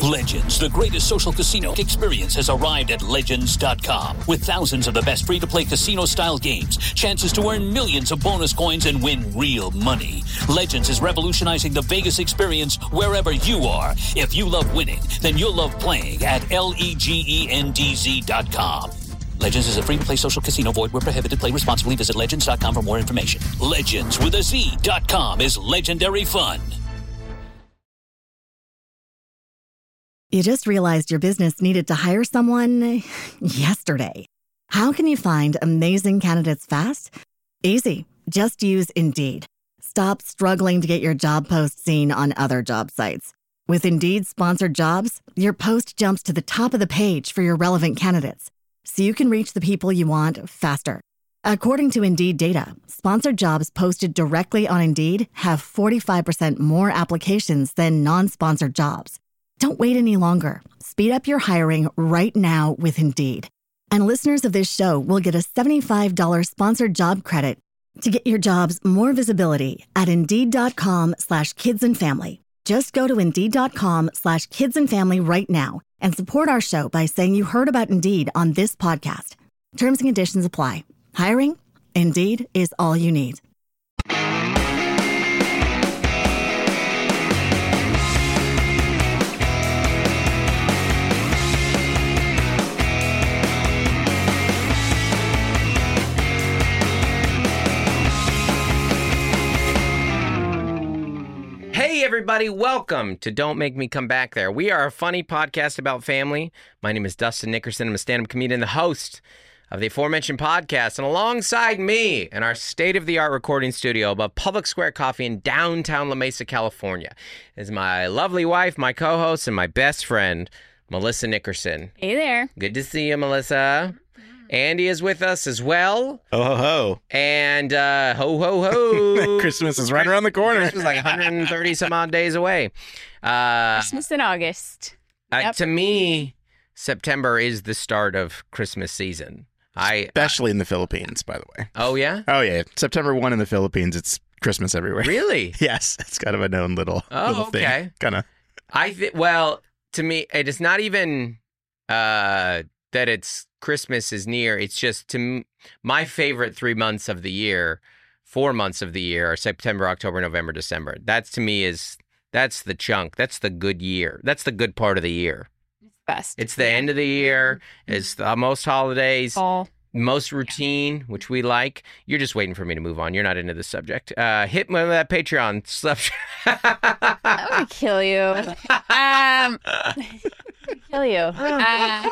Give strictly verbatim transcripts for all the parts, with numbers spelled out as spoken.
Legends, the greatest social casino experience, has arrived at Legends dot com. With thousands of the best free-to-play casino-style games, chances to earn millions of bonus coins, and win real money. Legends is revolutionizing the Vegas experience wherever you are. If you love winning, then you'll love playing at L-E-G-E-N-D-Z dot com. Legends is a free-to-play social casino. Void where prohibited. Play responsibly. Visit Legends dot com for more information. Legends with a Z dot com is legendary fun. You just realized your business needed to hire someone yesterday. How can you find amazing candidates fast? Easy. Just use Indeed. Stop struggling to get your job post seen on other job sites. With Indeed sponsored jobs, your post jumps to the top of the page for your relevant candidates, so you can reach the people you want faster. According to Indeed data, sponsored jobs posted directly on Indeed have forty-five percent more applications than non-sponsored jobs. Don't wait any longer. Speed up your hiring right now with Indeed. And listeners of this show will get a seventy-five dollars sponsored job credit to get your jobs more visibility at Indeed.com slash kids and family. Just go to Indeed.com slash kids and family right now and support our show by saying you heard about Indeed on this podcast. Terms and conditions apply. Hiring? Indeed is all you need. Hey everybody, welcome to Don't Make Me Come Back There. We are a funny podcast about family. My name is Dustin Nickerson. I'm a stand-up comedian, the host of the aforementioned podcast. And alongside me in our state-of-the-art recording studio above Public Square Coffee in downtown La Mesa, California, is my lovely wife, my co-host, and my best friend, Melissa Nickerson. Hey there. Good to see you, Melissa. Andy is with us as well. Oh, ho, ho. And uh, ho, ho, ho. Christmas is right around the corner. Christmas is like one hundred thirty some odd days away. Uh, Christmas in August. uh, Yep. To me, September is the start of Christmas season. I Especially in the Philippines, by the way. Oh, yeah? Oh, yeah. September first in the Philippines, it's Christmas everywhere. Really? Yes. It's kind of a known little, Oh, little okay. thing. Kind of. I th- Well, to me, it is not even uh, that it's Christmas is near. It's just to m- my favorite three months of the year, four months of the year are September, October, November, December. That's to me is, that's the chunk. That's the good year. That's the good part of the year. Best. It's the end of the year. It's the most holidays, Fall. most routine, which we like. You're just waiting for me to move on. You're not into this subject. Uh, hit me with that Patreon stuff. I'm gonna kill you. Um, kill you. Uh,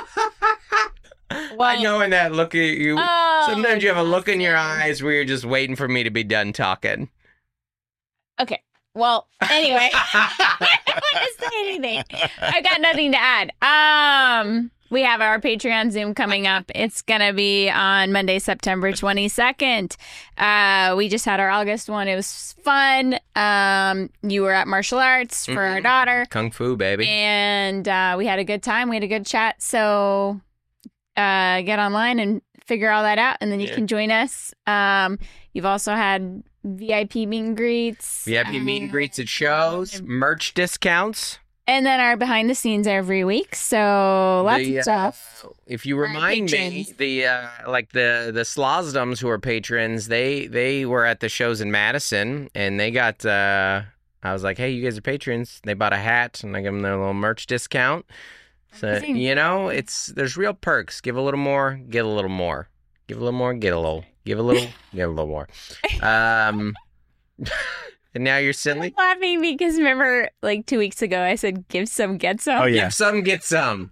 I know in that look at you. Oh, Sometimes you have a look in your eyes where you're just waiting for me to be done talking. Okay. Well, anyway, I don't want to say anything. I got nothing to add. Um, we have our Patreon Zoom coming up. It's gonna be on Monday, September twenty-second. Uh, we just had our August one. It was fun. Um, you were at martial arts for Mm-hmm. our daughter, Kung Fu, baby. and uh, we had a good time. We had a good chat. So uh, get online and figure all that out, and then you Yeah. can join us. Um, you've also had V I P meet and greets. V I P meet and greets at shows, merch discounts. And then our behind the scenes every week. So lots The, uh, of stuff. If you Our remind me, patrons. the uh, like the the Slosdoms who are patrons, they they were at the shows in Madison, and they got. Uh, I was like, hey, you guys are patrons. They bought a hat, and I give them their little merch discount. So Amazing. you know, it's there's real perks. Give a little more, get a little more. Give a little more, get a little. Give a little, get a little more. Um, and now you're silly. I'm laughing because remember, like two weeks ago, I said, give some, get some. Oh, yeah. Give some, get some.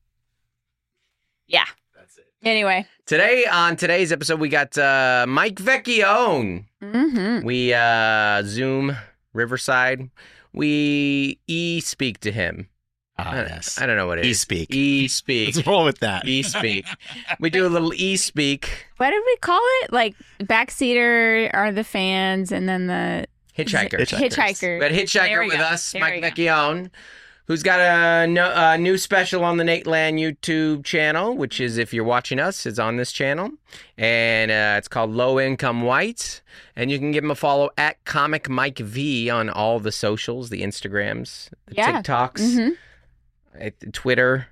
Yeah. That's it. Anyway. Today, on today's episode, we got uh, Mike Vecchione. Mm-hmm. We uh, Zoom Riverside. We e-speak to him. Ah, I, yes. I don't know what it is. E-speak. E-speak. Let's roll with that. E-speak. We do a little e-speak. What did we call it? Like backseater are the fans, and then the Hitchhiker. Hitchhikers. hitchhiker. We got Hitchhiker There we with go. us, There Mike we go. Vecchione, who's got a, no, a new special on the Nate Land YouTube channel, which is, if you're watching us, it's on this channel. And uh, it's called Low Income White. And you can give him a follow at Comic Mike V on all the socials, the Instagrams, the Yeah. TikToks. Mhm. at Twitter,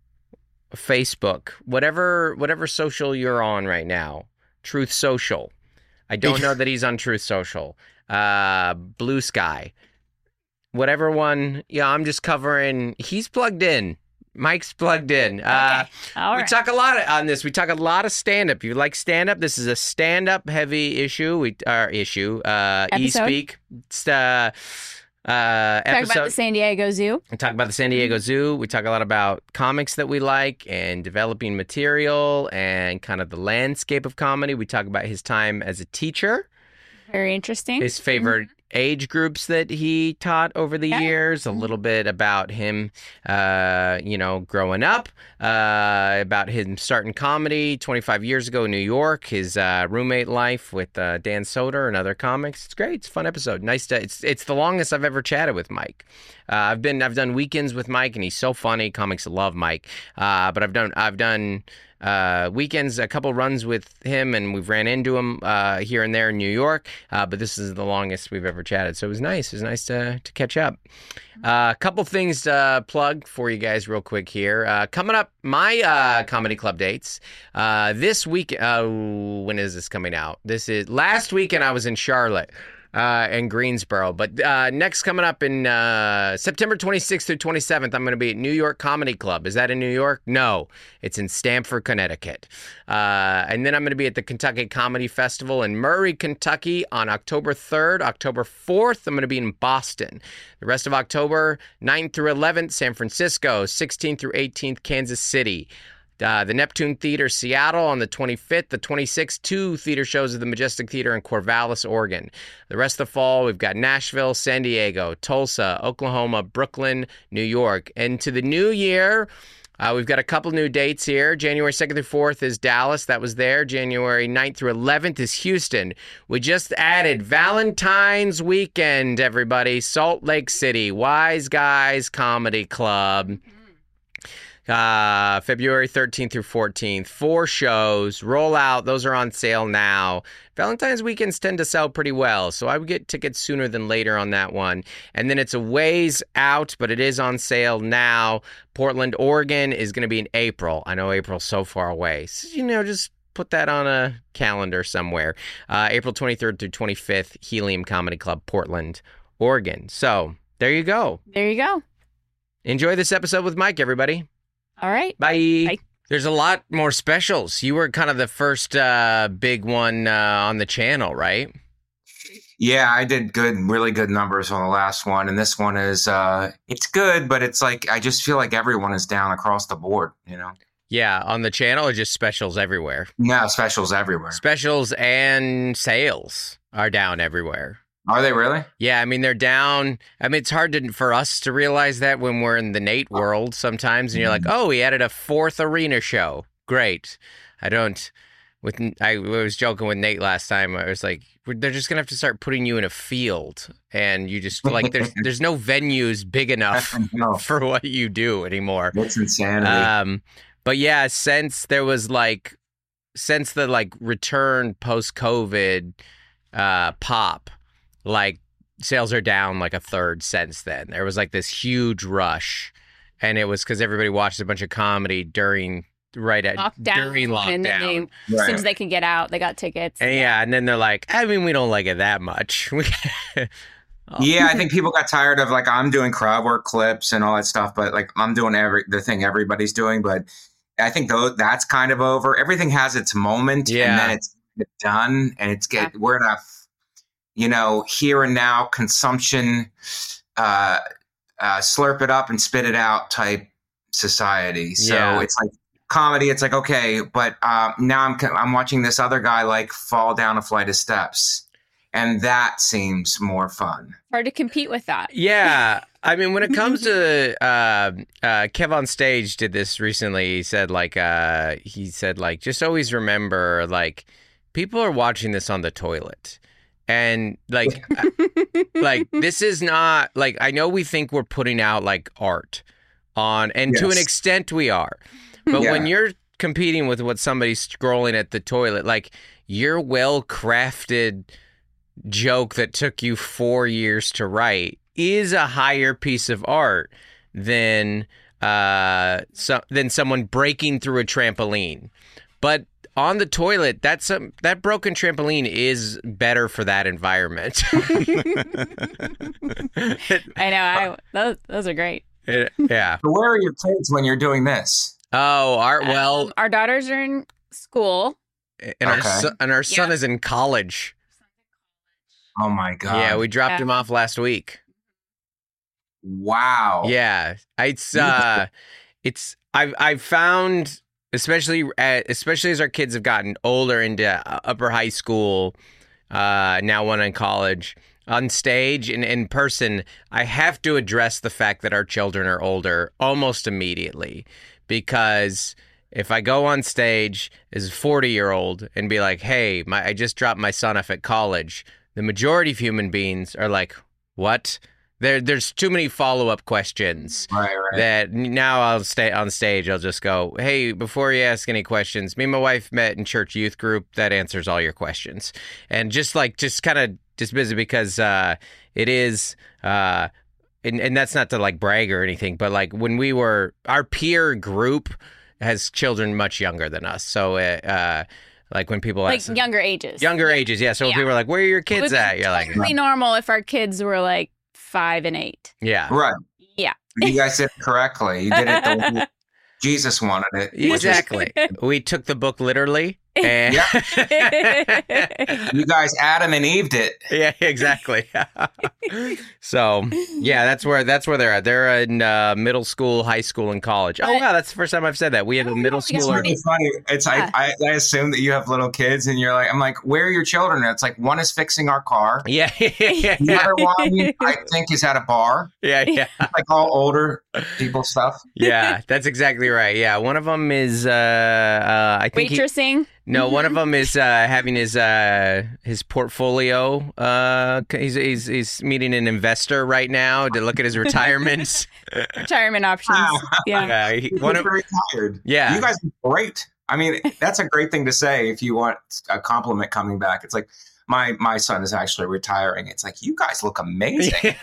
Facebook, whatever whatever social you're on right now. Truth Social. I don't know that he's on Truth Social. Uh, Blue Sky. Whatever one. Yeah, I'm just covering. He's plugged in. Mike's plugged in. Okay. Uh, All we right. talk a lot on this. We talk a lot of stand-up. If you like stand-up, this is a stand-up heavy issue. We our issue. Uh, Episode? E-Speak. It's, uh, uh, Talk episode. about the San Diego Zoo. We talk about the San Diego Zoo. We talk a lot about comics that we like and developing material and kind of the landscape of comedy. We talk about his time as a teacher, Very interesting. his favorite age groups that he taught over the Yeah. years, a little bit about him, uh, you know, growing up, uh, about him starting comedy twenty-five years ago in New York, his uh, roommate life with uh, Dan Soder and other comics. It's great. It's a fun episode. Nice to. It's it's the longest I've ever chatted with Mike. Uh, I've been I've done weekends with Mike, and he's so funny. Comics love Mike. Uh, but I've done I've done. Uh, weekends, a couple runs with him, and we've ran into him uh, here and there in New York. Uh, but this is the longest we've ever chatted, so it was nice. It was nice to to catch up. Uh, a couple things to plug for you guys, real quick here. Uh, coming up, my uh, comedy club dates uh, this week. Uh, when is this coming out? This is last weekend. I was in Charlotte. Uh, and Greensboro. But uh, next coming up in uh, September twenty-sixth through twenty-seventh, I'm going to be at New York Comedy Club. Is that in New York? No, it's in Stamford, Connecticut. Uh, and then I'm going to be at the Kentucky Comedy Festival in Murray, Kentucky on October third. October fourth, I'm going to be in Boston. The rest of October, ninth through eleventh, San Francisco. sixteenth through eighteenth, Kansas City. Uh, the Neptune Theater, Seattle on the twenty-fifth, the twenty-sixth, two theater shows at the Majestic Theater in Corvallis, Oregon. The rest of the fall, we've got Nashville, San Diego, Tulsa, Oklahoma, Brooklyn, New York. And to the new year, uh, we've got a couple new dates here. January second through fourth is Dallas. That was there. January ninth through eleventh is Houston. We just added Valentine's weekend, everybody. Salt Lake City, Wise Guys Comedy Club. Uh, February thirteenth through fourteenth, four shows, roll out. Those are on sale now. Valentine's weekends tend to sell pretty well, so I would get tickets sooner than later on that one. And then it's a ways out, but it is on sale now. Portland, Oregon is going to be in April. I know April's so far away. So, you know, just put that on a calendar somewhere. Uh, April twenty-third through twenty-fifth, Helium Comedy Club, Portland, Oregon. So there you go. There you go. Enjoy this episode with Mike, everybody. All right. Bye. Bye. There's a lot more specials. You were kind of the first uh, big one uh, on the channel, right? Yeah, I did good, really good numbers on the last one. And this one is, uh, it's good, but it's like, I just feel like everyone is down across the board, you know? Yeah, on the channel or just specials everywhere? No, specials everywhere. Specials and sales are down everywhere. Are they really? Yeah, I mean, they're down. I mean, it's hard to, for us to realize that when we're in the Nate world sometimes, and you're like, oh, he added a fourth arena show. Great. I don't, with, I was joking with Nate last time. I was like, they're just going to have to start putting you in a field. And you just, like, there's there's no venues big enough No. for what you do anymore. It's insanity. Um, but yeah, since there was like, since the like return post-COVID uh, pop, like sales are down like a third since then. There was like this huge rush, and it was because everybody watched a bunch of comedy during right at Lockdown. during lockdown. And then they, Right. as soon as they could get out, they got tickets. And yeah, and then they're like, I mean, we don't like it that much. We- Yeah, I think people got tired of like I'm doing crowd work clips and all that stuff, but like I'm doing every the thing everybody's doing. But I think though that's kind of over. Everything has its moment, Yeah. and then it's done, and it's get we're in a you know here and now consumption, uh, uh, slurp it up and spit it out type society. So Yeah. it's like comedy. It's like okay, but uh, now I'm I'm watching this other guy like fall down a flight of steps. And that seems more fun. Hard to compete with that. Yeah. I mean, when it comes to uh, uh, Kev on Stage did this recently. He said like uh, he said like just always remember like people are watching this on the toilet, and like like this is not like I know we think we're putting out like art on, and to an Yes. extent we are, but Yeah. when you're competing with what somebody's scrolling at the toilet, like your well crafted joke that took you four years to write is a higher piece of art than uh, so, than someone breaking through a trampoline. But on the toilet, that's a, that broken trampoline is better for that environment. I know. I those those are great. It- yeah. So where are your kids when you're doing this? Oh, our well, Um, our daughters are in school. and our Okay. son, and our son Yeah. is in college. Oh my God. Yeah, we dropped Yeah. him off last week. Wow. Yeah, it's uh, it's I've I've found especially uh, especially as our kids have gotten older into uh, upper high school, uh, now one in college. On stage and in person, I have to address the fact that our children are older almost immediately, because if I go on stage as a forty-year-old and be like, "Hey, my I just dropped my son off at college," the majority of human beings are like, "What?" There, there's too many follow-up questions. Right, right. That now I'll stay on stage. I'll just go, "Hey, before you ask any questions, me and my wife met in church youth group. That answers all your questions." And just like, just kind of dismiss it, because uh, it is, uh, and, and that's not to like brag or anything, but like when we were, our peer group has children much younger than us. So, uh, uh, like when people Like ask, younger ages. younger ages, yeah. So when Yeah. people are like, "Where are your It would kids be at?" You're like, totally normal if our kids were like five and eight. yeah. Right. Yeah. You guys did it correctly. You did it the way Jesus wanted it. which is- Exactly. We took the book literally. And You guys Adam and Eved it. yeah, exactly. So yeah, that's where that's where they're at. They're in uh, middle school, high school, and college. Oh wow, that's the first time I've said that. We have a middle Oh, yeah, schooler. right. It's funny. It's Yeah. I, I I assume that you have little kids, and you're like, I'm like, where are your children? And it's like one is fixing our car. Yeah, yeah, yeah, The other one, I think, is at a bar. yeah, yeah, Like all older people stuff. yeah. That's exactly right. Yeah, one of them is uh, uh I think he, Waitressing. no, one of them is uh, having his uh, his portfolio. Uh, he's, he's he's meeting an investor right now to look at his retirements. Retirement options. Yeah. Yeah, he- one of retired. yeah. You guys are great. I mean, that's a great thing to say if you want a compliment coming back. It's like, my my son is actually retiring. It's like, you guys look amazing.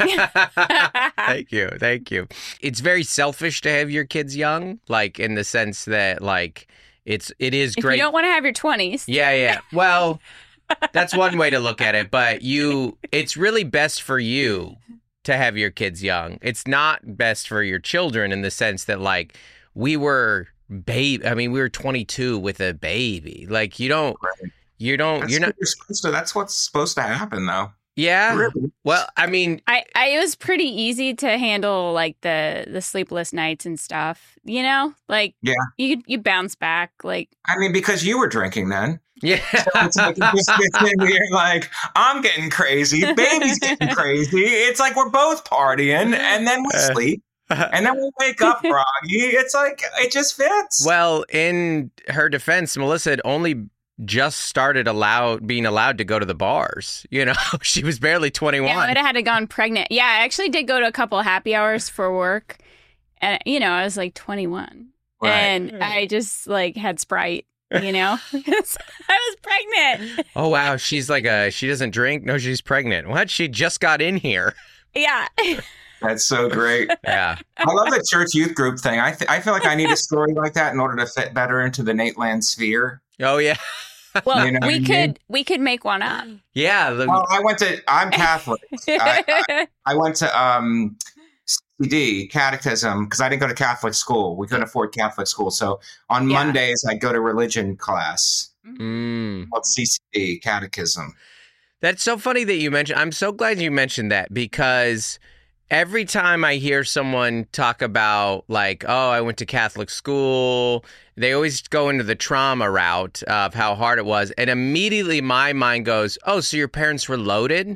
Thank you. Thank you. It's very selfish to have your kids young, like in the sense that like it's it is If great. you don't want to have your twenties. Yeah, yeah. Well, that's one way to look at it, but you it's really best for you to have your kids young. It's not best for your children in the sense that like we were babe I mean we were twenty-two with a baby. Like you don't Right. you don't That's you're not what you're supposed to. That's what's supposed to happen, though. yeah. Really? Well, I mean, I, I it was pretty easy to handle like the the sleepless nights and stuff. You know, like Yeah. you you bounce back. Like I mean, because you were drinking then. yeah. It's like, you just get in here like, I'm getting crazy, baby's getting crazy. It's like we're both partying, and then we Uh, sleep, and then we wake up groggy. It's like, it just fits. Well, in her defense, Melissa had only just started allowed being allowed to go to the bars. You know, she was barely twenty-one. yeah, I would have had to gone pregnant. Yeah, I actually did go to a couple happy hours for work, and you know I was like twenty-one, Right. and I just like had Sprite. You know, 'Cause I was pregnant. Oh wow, she's like a she doesn't drink. No, she's pregnant. What? She just got in here. Yeah. That's so great. Yeah. I love the church youth group thing. I, th- I feel like I need a story like that in order to fit better into the Nate Land sphere. Oh yeah. Well, You know what we I mean? could we could make one up. Yeah. The, Well, I went to, I'm Catholic. I, I went to um, C D, catechism, because I didn't go to Catholic school. We couldn't afford Catholic school. So on Yeah. Mondays, I'd go to religion class mm. called C C D, catechism. That's so funny that you mentioned. I'm so glad you mentioned that, because every time I hear someone talk about like, oh, I went to Catholic school, they always go into the trauma route of how hard it was. And immediately my mind goes, oh, so your parents were loaded?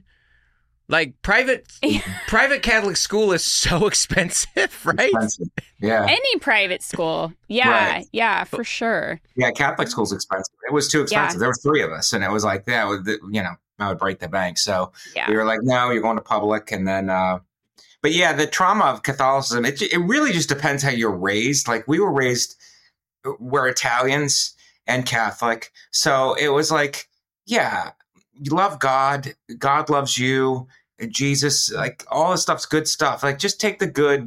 Like private private Catholic school is so expensive, right? Expensive. Yeah. Any private school. Yeah, Right. yeah, for sure. Yeah, Catholic school's expensive. It was too expensive. There were three of us, and it was like, yeah, with the- you know, I would break the bank. So Yeah. we were like, no, you're going to public. And then, uh, but yeah, the trauma of Catholicism, it, it really just depends how you're raised. Like we were raised, we're Italians and Catholic. So it was like, yeah, you love God. God loves you. Jesus, like all this stuff's good stuff. Like just take the good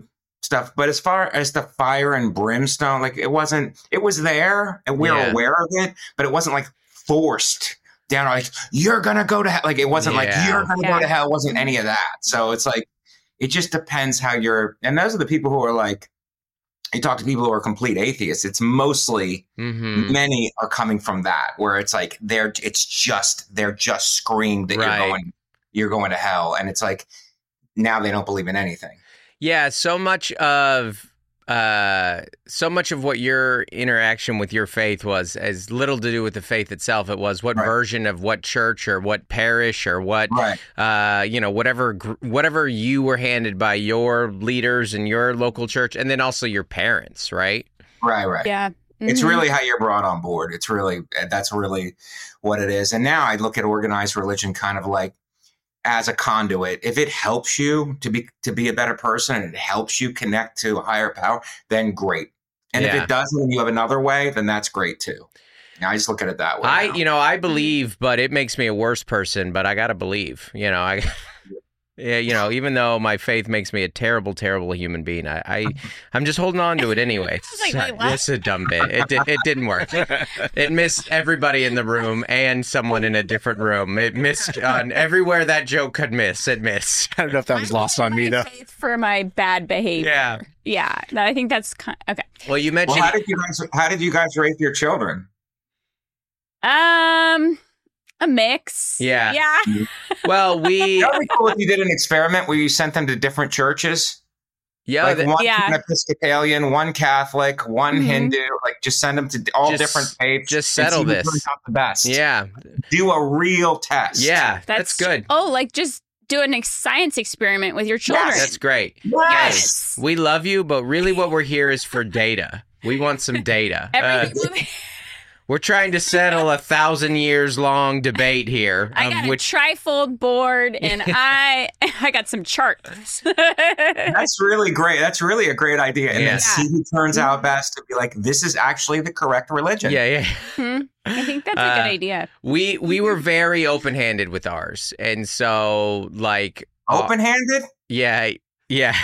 stuff. But as far as the fire and brimstone, like it wasn't, it was there and we were Yeah. aware of it, but it wasn't like forced down. Like, you're going to go to hell. Like, it wasn't like, Yeah. you're going to Yeah. go to hell. It wasn't any of that. So it's like, it just depends how you're, and those are the people who are like, you talk to people who are complete atheists. It's mostly, Mm-hmm. many are coming from that, where it's like, they're, it's just, they're just screamed that Right. you're going, you're going to hell. And it's like, now they don't believe in anything. Yeah, so much of uh, so much of what your interaction with your faith was as little to do with the faith itself. It was what Right. version of what church or what parish or what Right. uh, you know, whatever gr- whatever you were handed by your leaders in your local church, and then also your parents, right? Right. Right. Yeah. It's Mhm. really how you're brought on board. It's really, that's really what it is. And now I look at organized religion kind of like as a conduit. If it helps you to be, to be a better person and it helps you connect to a higher power, then great. And Yeah. if it doesn't and you have another way, then that's great too. Now, I just look at it that way. I, now. you know, I believe, but it makes me a worse person. But I gotta believe, you know, I, yeah, you know, even though my faith makes me a terrible, terrible human being, I, I I'm just holding on to it anyway. was like, wait, what? It's a dumb bit. It did, it didn't work. It missed everybody in the room and someone in a different room. It missed on everywhere that joke could miss. It missed. I don't know if that was lost on me, My though. faith for my bad behavior. Yeah. Yeah. No, I think that's kind okay. Well, you well, mentioned. how did you guys, how did you guys raise your children? Um, a mix. Yeah. Yeah. well, we. That would be cool if you did an experiment where you sent them to different churches. Yeah. Like that- one Yeah. Episcopalian, one Catholic, one Mhm. Hindu. Like, just send them to all Just- different faiths. just and settle see who this. turns out the best. yeah. Do a real test. Yeah. That's, good. Oh, like just do an ex- science experiment with your children. Yes. That's great. Yes. We love you, but really what we're here is for data. We want some data. Uh, Everything. we're trying to settle a thousand years long debate here, I of got which a trifold board, and I I got some charts. That's really great. That's really a great idea. And Yeah. then see who turns out best to be like, this is actually the correct religion. yeah, yeah. Hmm? I think that's a Uh, good idea. We we were very open-handed with ours, and so like uh, Open handed? yeah, yeah.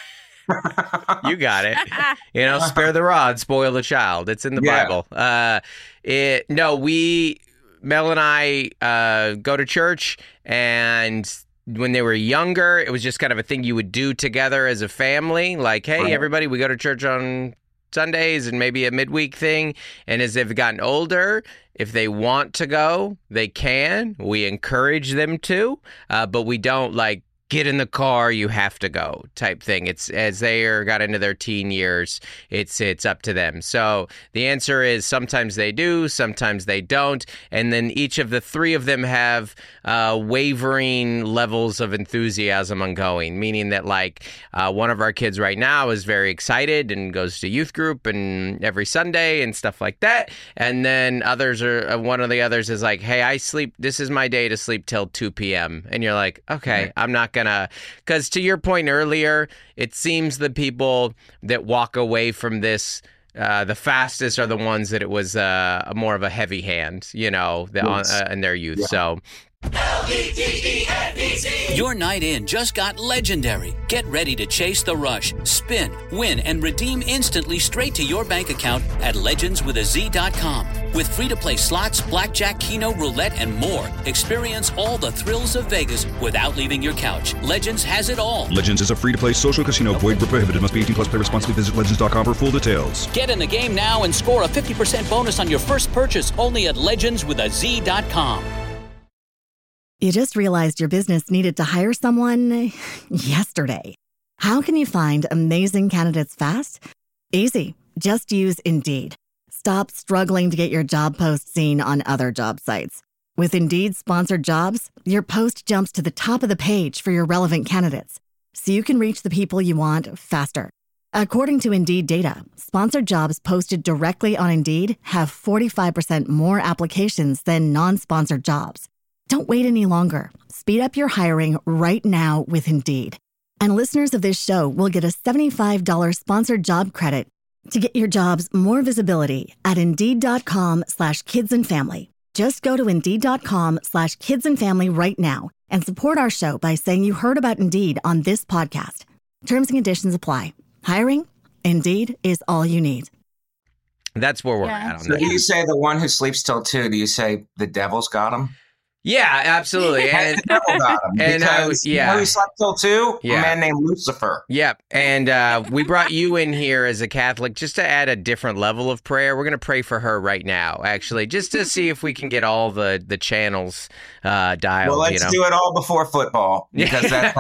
You got it. You know, spare the rod, spoil the child. It's in the Yeah. Bible. Uh, it no, we Mel and I uh, go to church, and when they were younger, it was just kind of a thing you would do together as a family. Like, hey, Right. everybody, we go to church on Sundays, and maybe a midweek thing. And as they've gotten older, if they want to go, they can. We encourage them to, uh, but we don't like. Get in the car, you have to go type thing. It's as they are got into their teen years, it's it's up to them. So the answer is sometimes they do, sometimes they don't, and then each of the three of them have uh, wavering levels of enthusiasm on going. Meaning that like uh, one of our kids right now is very excited and goes to youth group and every Sunday and stuff like that, and then others are uh, one of the others is like, hey, I sleep. This is my day to sleep till two p.m. and you're like, okay, I'm not gonna. Because to your point earlier, it seems the people that walk away from this uh, the fastest are the ones that it was uh, more of a heavy hand, you know, the, Yes. uh, in their youth. Yeah. So Your night in just got legendary. Get ready to chase the rush, spin, win, and redeem instantly straight to your bank account at legends with a z dot com. With free-to-play slots, blackjack, keno, roulette, and more, experience all the thrills of Vegas without leaving your couch. Legends has it all. Legends is a free-to-play social casino. Void where prohibited. Must be eighteen plus. Play responsibly. Visit legends dot com for full details. Get in the game now and score a fifty percent bonus on your first purchase only at legends with a z dot com. You just realized your business needed to hire someone yesterday. How can you find amazing candidates fast? Easy. Just use Indeed. Stop struggling to get your job post seen on other job sites. With Indeed sponsored jobs, your post jumps to the top of the page for your relevant candidates, so you can reach the people you want faster. According to Indeed data, sponsored jobs posted directly on Indeed have forty-five percent more applications than non-sponsored jobs. Don't wait any longer. Speed up your hiring right now with Indeed. And listeners of this show will get a seventy-five dollars sponsored job credit to get your jobs more visibility at Indeed.com slash kids and family. Just go to Indeed.com slash kids and family right now and support our show by saying you heard about Indeed on this podcast. Terms and conditions apply. Hiring? Indeed is all you need. That's where we're Yeah. at on So that. do you say the one who sleeps till two? Do you say the devil's got him? Yeah, absolutely. And the devil got him. and I- because yeah. you know who slept till two? Yeah. A man named Lucifer. Yep. And uh, we brought you in here as a Catholic just to add a different level of prayer. We're going to pray for her right now, actually, just to see if we can get all the, the channels uh, dialed. Well, let's you know? do it all before football because that's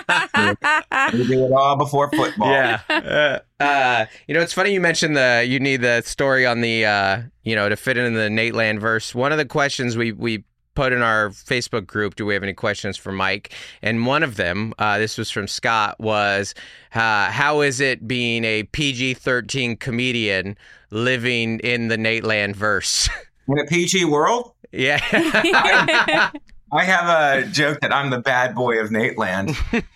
how we do it all before football. Yeah. Uh, uh, you know, it's funny you mentioned the you need the story on the uh, you know, to fit in the Nate Land verse. One of the questions we we put in our Facebook group, do we have any questions for Mike? And one of them, uh, this was from Scott, was uh, how is it being a P G thirteen comedian living in the Nate Land verse? In a P G world, Yeah. I have a joke that I'm the bad boy of Nate Land.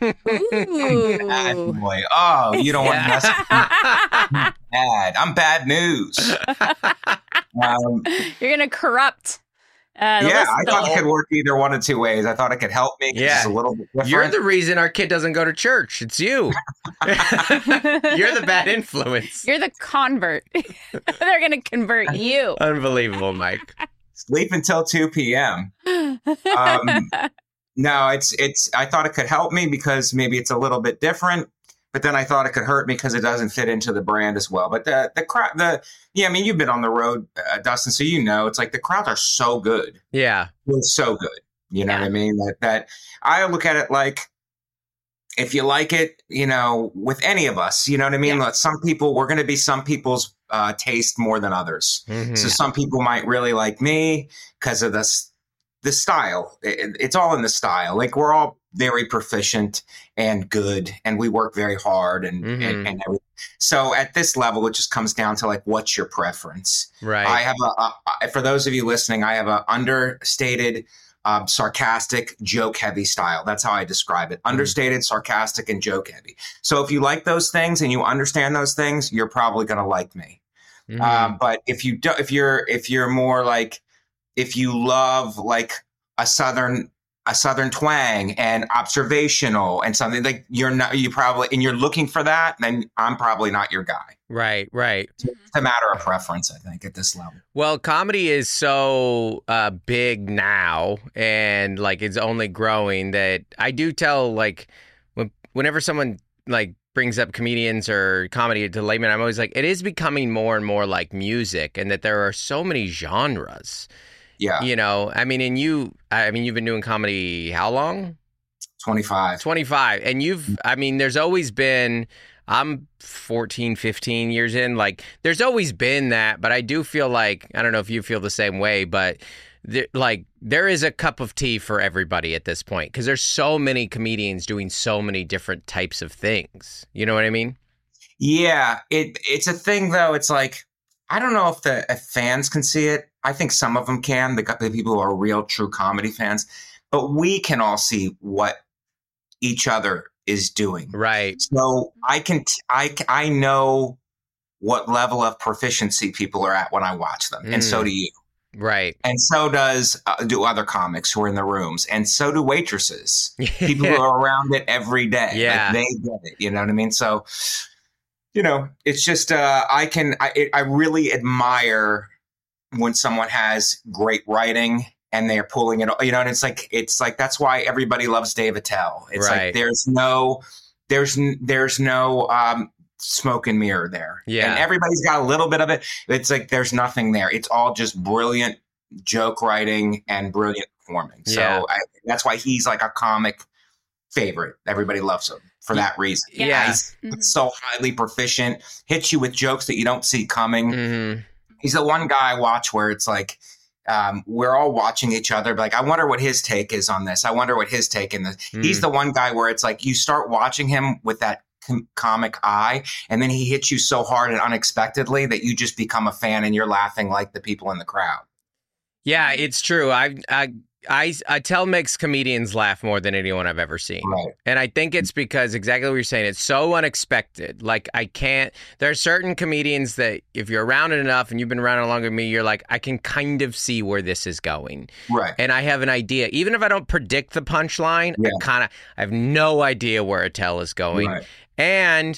Bad Ooh. boy. Oh, you don't want to mess with me. I'm bad. I'm bad news. Um, You're gonna corrupt. Uh, the yeah, list- I the- thought it could work either one of two ways. I thought it could help me 'cause Yeah. it's a little bit different. You're the reason our kid doesn't go to church. It's you. You're the bad influence. You're the convert. They're gonna convert you. Unbelievable, Mike. Sleep until two p.m. Um, no, it's it's. I thought it could help me because maybe it's a little bit different, but then I thought it could hurt me because it doesn't fit into the brand as well. But the the crowd, the yeah, I mean, you've been on the road, uh, Dustin, so you know it's like the crowds are so good. Yeah. It's so good. You know Yeah. what I mean? That that I look at it like if you like it, you know, with any of us, you know what I mean? Yeah. Like some people, we're going to be some people's uh, taste more than others. Mhm. So some people might really like me because of this the style. It, it's all in the style. Like we're all very proficient and good, and we work very hard, and Mhm. and, and everything. So at this level, it just comes down to like, what's your preference? Right. I have a, a for those of you listening, I have a understated, um, sarcastic, joke heavy style. That's how I describe it. Understated, sarcastic, and joke heavy. So if you like those things and you understand those things, you're probably going to like me. Mhm. Um, but if you do, if you're if you're more like if you love like a southern a southern twang and observational and something like you're not you probably and you're looking for that, then I'm probably not your guy. right. Right. It's a matter of preference, I think, at this level. Well, comedy is so uh, big now, and like it's only growing. That I do tell like when, whenever someone like brings up comedians or comedy to layman, I'm always like, it is becoming more and more like music, and that there are so many genres. Yeah, You know, I mean, and you, I mean, you've been doing comedy how long? twenty-five. twenty-five. And you've, I mean, there's always been, I'm fourteen, fifteen years in, like, there's always been that, but I do feel like, I don't know if you feel the same way, but there, like, there is a cup of tea for everybody at this point because there's so many comedians doing so many different types of things. You know what I mean? Yeah, it it's a thing though. It's like I don't know if the if fans can see it. I think some of them can. The, the people who are real, true comedy fans, but we can all see what each other is doing. Right. So I can t- I c- I know what level of proficiency people are at when I watch them, and so Mm. do you, Right. and so does uh, do other comics who are in the rooms, and so do waitresses. People who are around it every day. Yeah. Like, they get it. You know what I mean? So, you know, it's just uh, I can I it, I really admire when someone has great writing and they're pulling it. You know, and it's like it's like that's why everybody loves Dave Attell. It's Right. like there's no there's n- there's no um, smoke and mirror there. Yeah. And everybody's got a little bit of it. It's like there's nothing there. It's all just brilliant joke writing and brilliant performing. So Yeah. I, that's why he's like a comic favorite. Everybody loves him for that reason. Yeah. He's Mhm. so highly proficient, hits you with jokes that you don't see coming. hmm He's the one guy I watch where it's like, um, we're all watching each other. But like, I wonder what his take is on this. I wonder what his take in this. Mm. He's the one guy where it's like you start watching him with that com- comic eye, and then he hits you so hard and unexpectedly that you just become a fan and you're laughing like the people in the crowd. Yeah, it's true. I, I, I, I tell mixed comedians laugh more than anyone I've ever seen. Right. And I think it's because exactly what you're saying. It's so unexpected. Like I can't, there are certain comedians that if you're around it enough and you've been around it longer than me, you're like, I can kind of see where this is going. Right. And I have an idea. Even if I don't predict the punchline, Yeah. I kind of, I have no idea where Attell is going. Right. And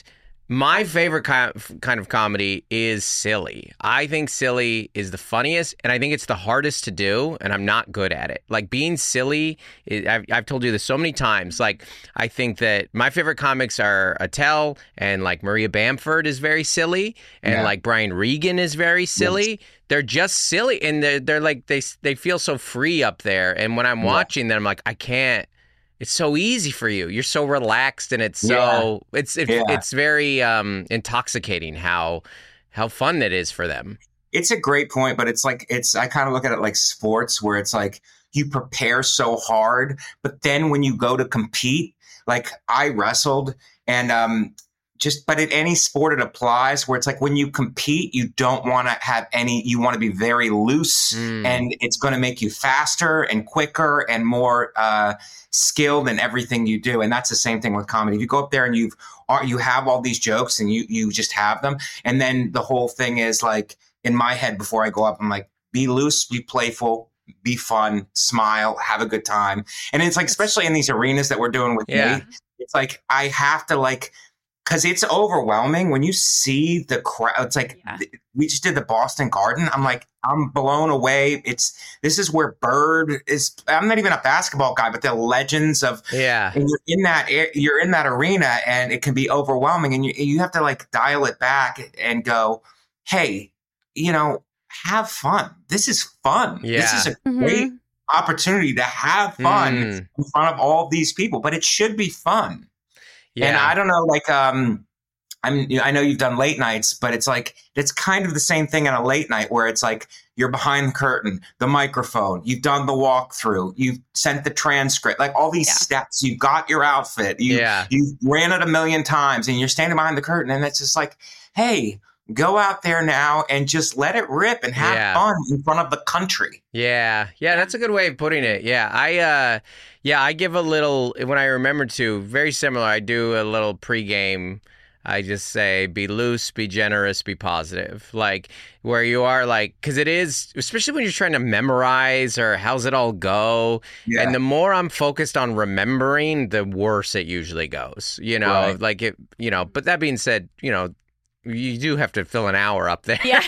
My favorite kind of, kind of comedy is silly. I think silly is the funniest, and I think it's the hardest to do, and I'm not good at it. Like, being silly, is, I've, I've told you this so many times. Like, I think that my favorite comics are Attell, and, like, Maria Bamford is very silly, and, Yeah. like, Brian Regan is very silly. Yes. They're just silly, and they're, they're like, they, they feel so free up there, and when I'm yeah. watching them, I'm like, I can't. It's so easy for you. You're so relaxed, and it's so yeah. it's it's, yeah. it's very um, intoxicating how how fun it is for them. It's a great point, but it's like it's I kind of look at it like sports, where it's like you prepare so hard, but then when you go to compete, like I wrestled, and um, just but in any sport it applies, where it's like when you compete, you don't want to have any. You want to be very loose, mm. and it's going to make you faster and quicker and more. Uh, skilled in everything you do. And that's the same thing with comedy. If you go up there and you've you have all these jokes and you you just have them, and then the whole thing is like in my head before I go up, I'm like, be loose, be playful, be fun, smile, have a good time. And it's like, especially in these arenas that we're doing with yeah. Nate, it's like I have to like because it's overwhelming when you see the crowd. It's like yeah. th- we just did the Boston Garden. I'm like, I'm blown away. It's this is where Bird is. I'm not even a basketball guy, but the legends of yeah. And you're in that you're in that arena, and it can be overwhelming, and you you have to like dial it back and go, hey, you know, have fun. This is fun. Yeah. This is a mm-hmm. great opportunity to have fun mm. in front of all of these people, but it should be fun. Yeah. And I don't know, like, um, I'm, I know you've done late nights, but it's like, it's kind of the same thing in a late night where it's like, you're behind the curtain, the microphone, you've done the walkthrough, you've sent the transcript, like all these yeah. steps, you've got your outfit, you, yeah. you ran it a million times and you're standing behind the curtain, and it's just like, hey, go out there now and just let it rip and have yeah. fun in front of the country. Yeah. Yeah. That's a good way of putting it. Yeah. I, uh, yeah, I give a little, when I remember to, very similar. I do a little pregame. I just say, be loose, be generous, be positive. Like where you are like, cause it is, especially when you're trying to memorize or how's it all go. Yeah. And the more I'm focused on remembering, the worse it usually goes, you know, right. like it, you know, but that being said, you know, you do have to fill an hour up there. Yeah.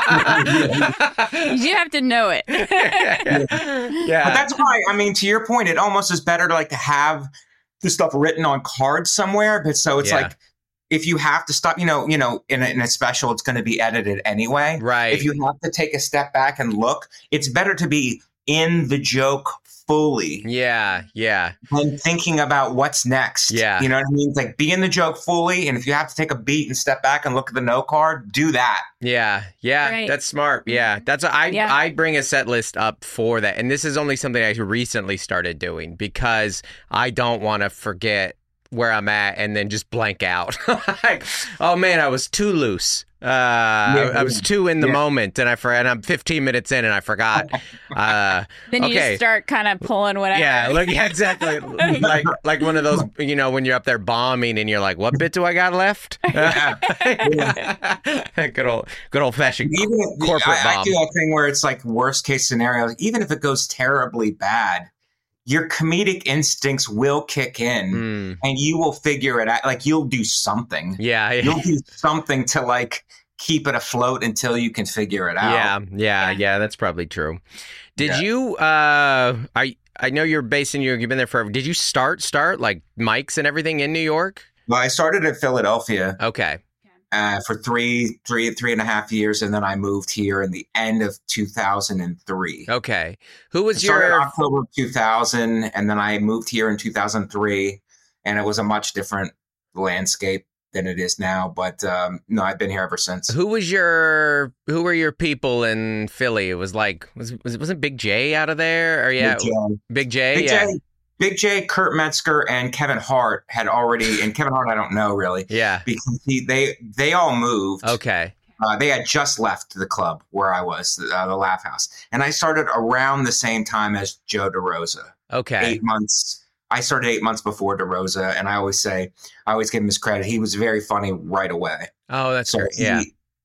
You do have to know it. yeah. yeah. But that's why, I mean, to your point, it almost is better to like to have the stuff written on cards somewhere. But so it's yeah. like, if you have to stop, you know, you know, in a, in a special, it's going to be edited anyway. Right. If you have to take a step back and look, it's better to be in the joke fully. Yeah, yeah. And thinking about what's next. Yeah. You know what I mean? It's like be in the joke fully. And if you have to take a beat and step back and look at the note card, do that. Yeah, yeah. Right. That's smart. Yeah. That's a, I, yeah. I bring a set list up for that. And this is only something I recently started doing because I don't want to forget where I'm at and then just blank out. Like, oh man, I was too loose. Uh, yeah, I, I was too in the yeah. moment, and I for and I'm fifteen minutes in, and I forgot. Uh, then you okay. just start kind of pulling whatever. Yeah, look, yeah, exactly. like like one of those, you know, when you're up there bombing, and you're like, "What bit do I got left?" Yeah. good old, good old fashioned even corporate I, bomb. I do a thing where it's like worst case scenario. Even if it goes terribly bad, your comedic instincts will kick in mm. and you will figure it out. Like you'll do something. Yeah, yeah. You'll do something to like keep it afloat until you can figure it out. Yeah, yeah, yeah. yeah that's probably true. Did yeah. you, uh, I, I know you're based in New York. You've been there forever. Did you start, start like mics and everything in New York? Well, I started in Philadelphia. Okay. Uh, for three, three, three and a half years, and then I moved here in the end of two thousand three. Okay, who was I started your in October two thousand, and then I moved here in two thousand three, and it was a much different landscape than it is now. But um, no, I've been here ever since. Who was your Who were your people in Philly? It was like was was wasn't Big J out of there? Or yeah, Big J. Big J, Big yeah. J. Big J, Kurt Metzger, and Kevin Hart had already, and Kevin Hart I don't know really, yeah, because he, they they all moved. Okay, uh, they had just left the club where I was, uh, the Laugh House, and I started around the same time as Joe DeRosa. Okay, eight months. I started eight months before DeRosa, and I always say, I always give him his credit. He was very funny right away. Oh, that's so great. he, Yeah.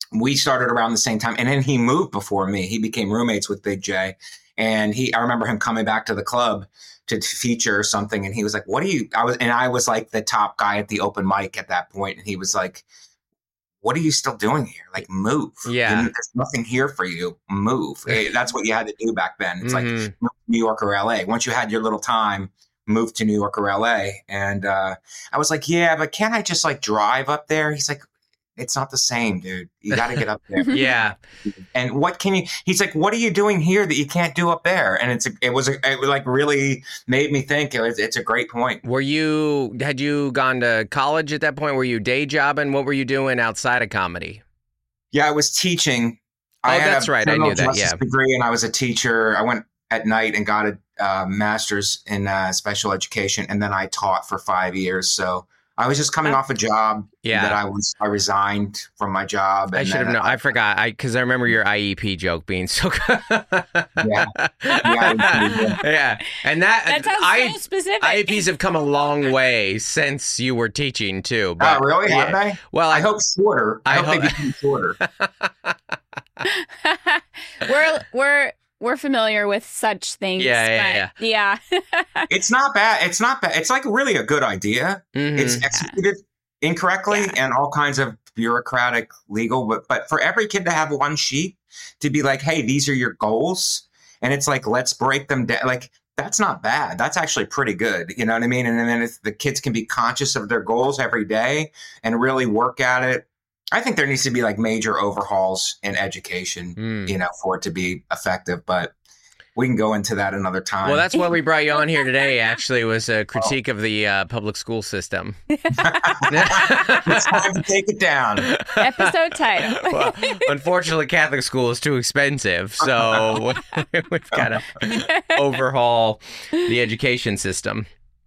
we started around the same time. And then he moved before me. He became roommates with Big J. And he, I remember him coming back to the club to feature or something. And he was like, what do you, I was, and I was like the top guy at the open mic at that point. And he was like, what are you still doing here? Like, move. Yeah. You, there's nothing here for you. Move. That's what you had to do back then. It's Mhm. like move to New York or L A. Once you had your little time, move to New York or L A. And uh, I was like, yeah, but can't I just like drive up there? He's like, it's not the same, dude. You got to get up there. Yeah. And what can you, he's like, what are you doing here that you can't do up there? And it's, a, it was, a, it was like really made me think it was, it's a great point. Were you, had you gone to college at that point? Were you day jobbing? What were you doing outside of comedy? Yeah, I was teaching. Oh, I had that's a right. I criminal knew that, justice yeah. degree, and I was a teacher. I went at night and got a uh, master's in uh, special education, and then I taught for five years. So I was just coming off a job Yeah. that I was. I resigned from my job. I and should have then known. I forgot. I because I remember your I E P joke being so good. Yeah. Yeah, it was pretty good. Yeah. And that, That sounds I, so specific. I E Ps have come a long way since you were teaching too. But, Oh, really? yeah. Have they? Well, I I, hope shorter. I, I hope, hope- they become shorter. we're we're we're familiar with such things. Yeah, but yeah. It's not bad. It's not bad. It's like really a good idea. Mhm. It's executed incorrectly Yeah. and all kinds of bureaucratic legal, but, but for every kid to have one sheet to be like, hey, these are your goals. And it's like, let's break them down. Like, that's not bad. That's actually pretty good. You know what I mean? And then if the kids can be conscious of their goals every day and really work at it. I think there needs to be like major overhauls in education, Mm. you know, for it to be effective, but we can go into that another time. Well, that's why we brought you on here today, actually, was a critique of the uh, public school system. It's time to take it down. Episode title. Well, unfortunately, Catholic school is too expensive, so we've got to overhaul the education system.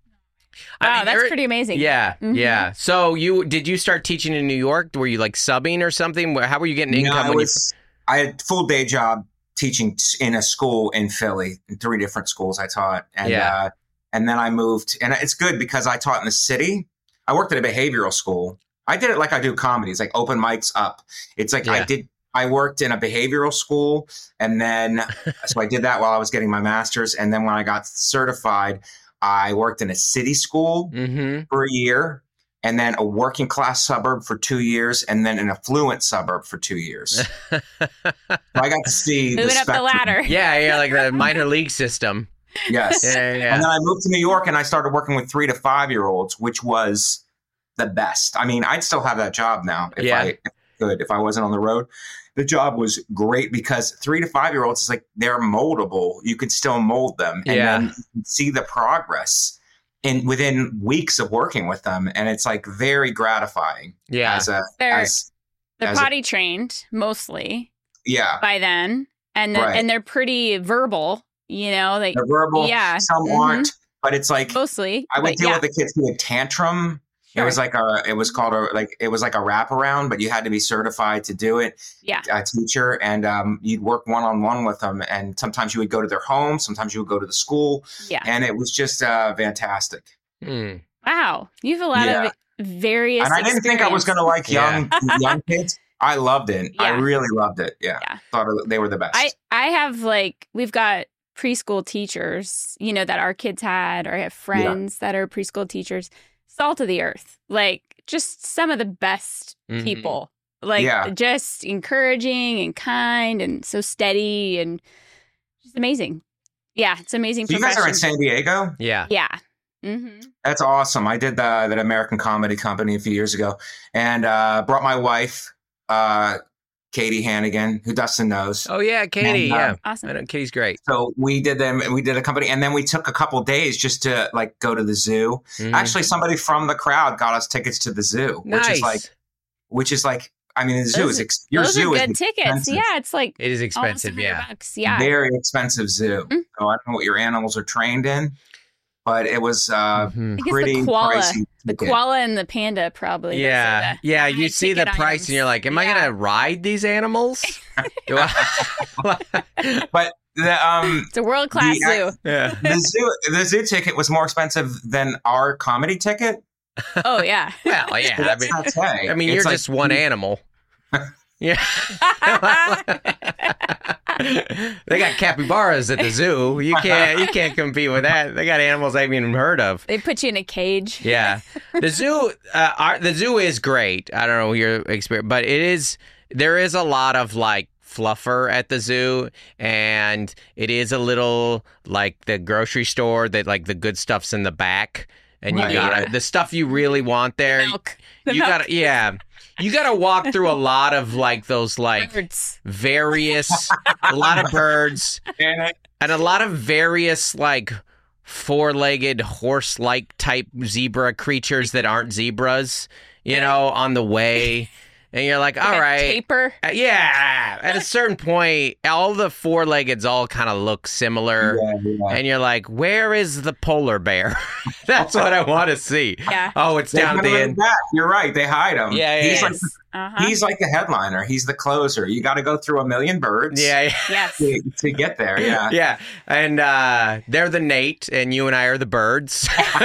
I Wow, mean, that's you're- pretty amazing. Yeah, Mhm. yeah. So you did you start teaching in New York? Were you like subbing or something? How were you getting income? No, I when was, I had full day job teaching t- in a school in Philly, in three different schools I taught. And, Yeah. uh, and then I moved, and it's good because I taught in the city. I worked at a behavioral school. I did it like I do comedy. It's like open mics up. It's like I Yeah. did, I worked in a behavioral school. And then, so I did that while I was getting my master's. And then when I got certified, I worked in a city school you... Mm-hmm. for a year, and then a working class suburb for two years, and then an affluent suburb for two years. So I got to see Moving up the spectrum. ladder. Yeah, yeah, like the minor league system. Yes. Yeah, yeah, yeah. And then I moved to New York and I started working with three to five year olds, which was the best. I mean, I'd still have that job now if Yeah. I if I could, if I wasn't on the road. The job was great because three to five year olds is like they're moldable. You could still mold them. And Yeah. then you can see the progress in within weeks of working with them. And it's like very gratifying Yeah. as a They're- as They're as a- potty trained mostly yeah. by then, and then, Right. and they're pretty verbal. You know, like They're verbal. yeah, Some mhm. aren't, but it's like mostly. I would but deal yeah. with the kids who had tantrum. It Sure. was like a, it was called a, like, it was like a wraparound, but you had to be certified to do it. Yeah. A teacher, and um, you'd work one on one with them. And sometimes you would go to their home, sometimes you would go to the school, Yeah. and it was just uh, fantastic. Mm. Wow, you have a lot Yeah. of various. And I didn't think I was going to like young young kids. I loved it. I Yeah. really loved it. Yeah, Yeah. thought it- they were the best. I I have like we've got preschool teachers, you know, that our kids had, or I have friends that are preschool teachers. Salt of the earth, like just some of the best Mhm. people, like Yeah. just encouraging and kind and so steady and just amazing. Yeah, it's amazing. So you guys are in profession. San Diego? Yeah. Yeah. Mm-hmm. That's awesome. I did the, that American Comedy Company a few years ago, and uh, brought my wife, uh, Katie Hannigan, who Dustin knows. Oh yeah, Katie. And, uh, yeah, Awesome. I know, Katie's great. So we did them. We did a company, and then we took a couple days just to like go to the zoo. Mhm. Actually, somebody from the crowd got us tickets to the zoo, which nice. is like, which is like, I mean, the zoo Those- is ex- your Those zoo are is good tickets. expensive. Yeah, it's like It is almost expensive. one hundred Yeah. bucks. Yeah. very expensive zoo. Mm. So I don't know what your animals are trained in, but it was uh, Mhm. I think pretty it's the koala. pricey. The ticket. koala and the panda probably. Those are Yeah, the yeah. high You see the ticket price, items. and you're like, "Am I Yeah. gonna ride these animals?" Do I- But the um, It's a world class The- zoo. yeah. the zoo the zoo ticket was more expensive than our comedy ticket. Oh yeah. Well, yeah. So I that's mean, not say. I mean, It's you're like- just one animal. Yeah. They got capybaras at the zoo. You can't you can't compete with that. They got animals I haven't even heard of. They put you in a cage. Yeah. The zoo uh, our, the zoo is great. I don't know your experience, but it is there is a lot of like fluffer at the zoo, and it is a little like the grocery store that like the good stuff's in the back, and you Right. got the stuff you really want there. Milk. The you milk. got to yeah. You got to walk through a lot of like those like Birds. various a lot of birds And and a lot of various like four-legged horse-like type zebra creatures that aren't zebras, you know, on the way. And you're like, all Like a right. Tapir. Uh, yeah. At a certain point, all the four-leggeds all kind of look similar. yeah, yeah. And you're like, where is the polar bear? That's what I want to see. Yeah. Oh, it's They down at put the him in end. back. You're right. They hide him. Yeah, yeah, He's yeah. like Uh-huh. he's like the headliner. He's the closer. You got to go through a million birds. Yeah, yeah. Yes. To, to get there. Yeah. Yeah, and uh, they're the Nate, and you and I are the birds.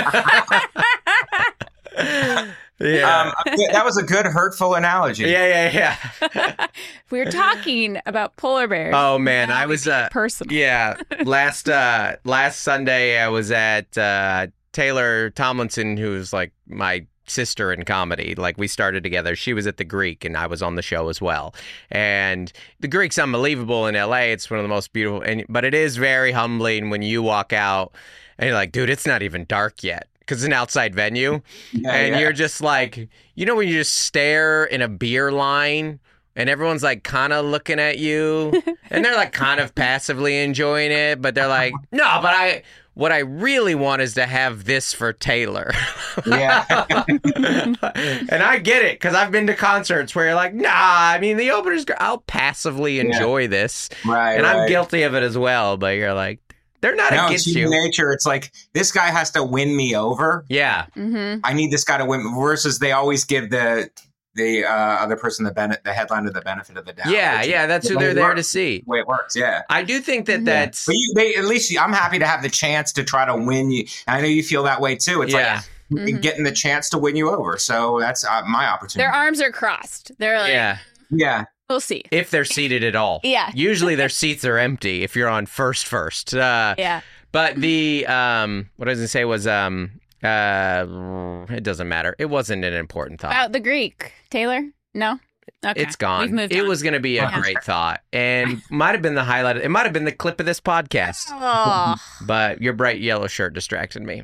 yeah. Um, that was a good hurtful analogy. yeah, yeah, yeah. We were talking about polar bears. Oh man, I was uh, Personal. yeah. Last uh, last Sunday, I was at uh, Taylor Tomlinson, who's like my sister in comedy. Like we started together. She was at the Greek, and I was on the show as well. And the Greek's unbelievable in L A. It's one of the most beautiful, and but it is very humbling when you walk out and you're like, dude, it's not even dark yet. Because it's an outside venue, Yeah, and yeah. you're just like, you know, when you just stare in a beer line, and everyone's like kind of looking at you, and they're like kind of passively enjoying it, but they're like, no, but I, what I really want is to have this for Taylor. Yeah. And I get it, because I've been to concerts where you're like, nah, I mean, the opener's, gr- I'll passively enjoy this, Right. and I'm right. guilty of it as well, but you're like, they're not No, it's against human you. nature. It's like this guy has to win me over. Yeah. Mm-hmm. I need this guy to win. Versus they always give the the uh, other person the benefit, the headliner, the benefit of the doubt. Yeah, which is yeah, that's who the way they're it there to works. see. The way it works. Yeah. I do think that that's But you, they, at least I'm happy to have the chance to try to win you. I know you feel that way too. It's yeah, like Mhm. getting the chance to win you over. So that's uh, my opportunity. Their arms are crossed. They're like, yeah. Yeah. we'll see. If they're seated at all. Yeah. Usually their seats are empty if you're on first first. Uh, Yeah. But the um, what I was gonna say was um, uh, it doesn't matter. It wasn't an important thought. About the Greek. Taylor? No? Okay. It's gone. We've moved it on. was gonna be a Yeah. great thought, and might have been the highlight. It might have been the clip of this podcast. Oh. But your bright yellow shirt distracted me.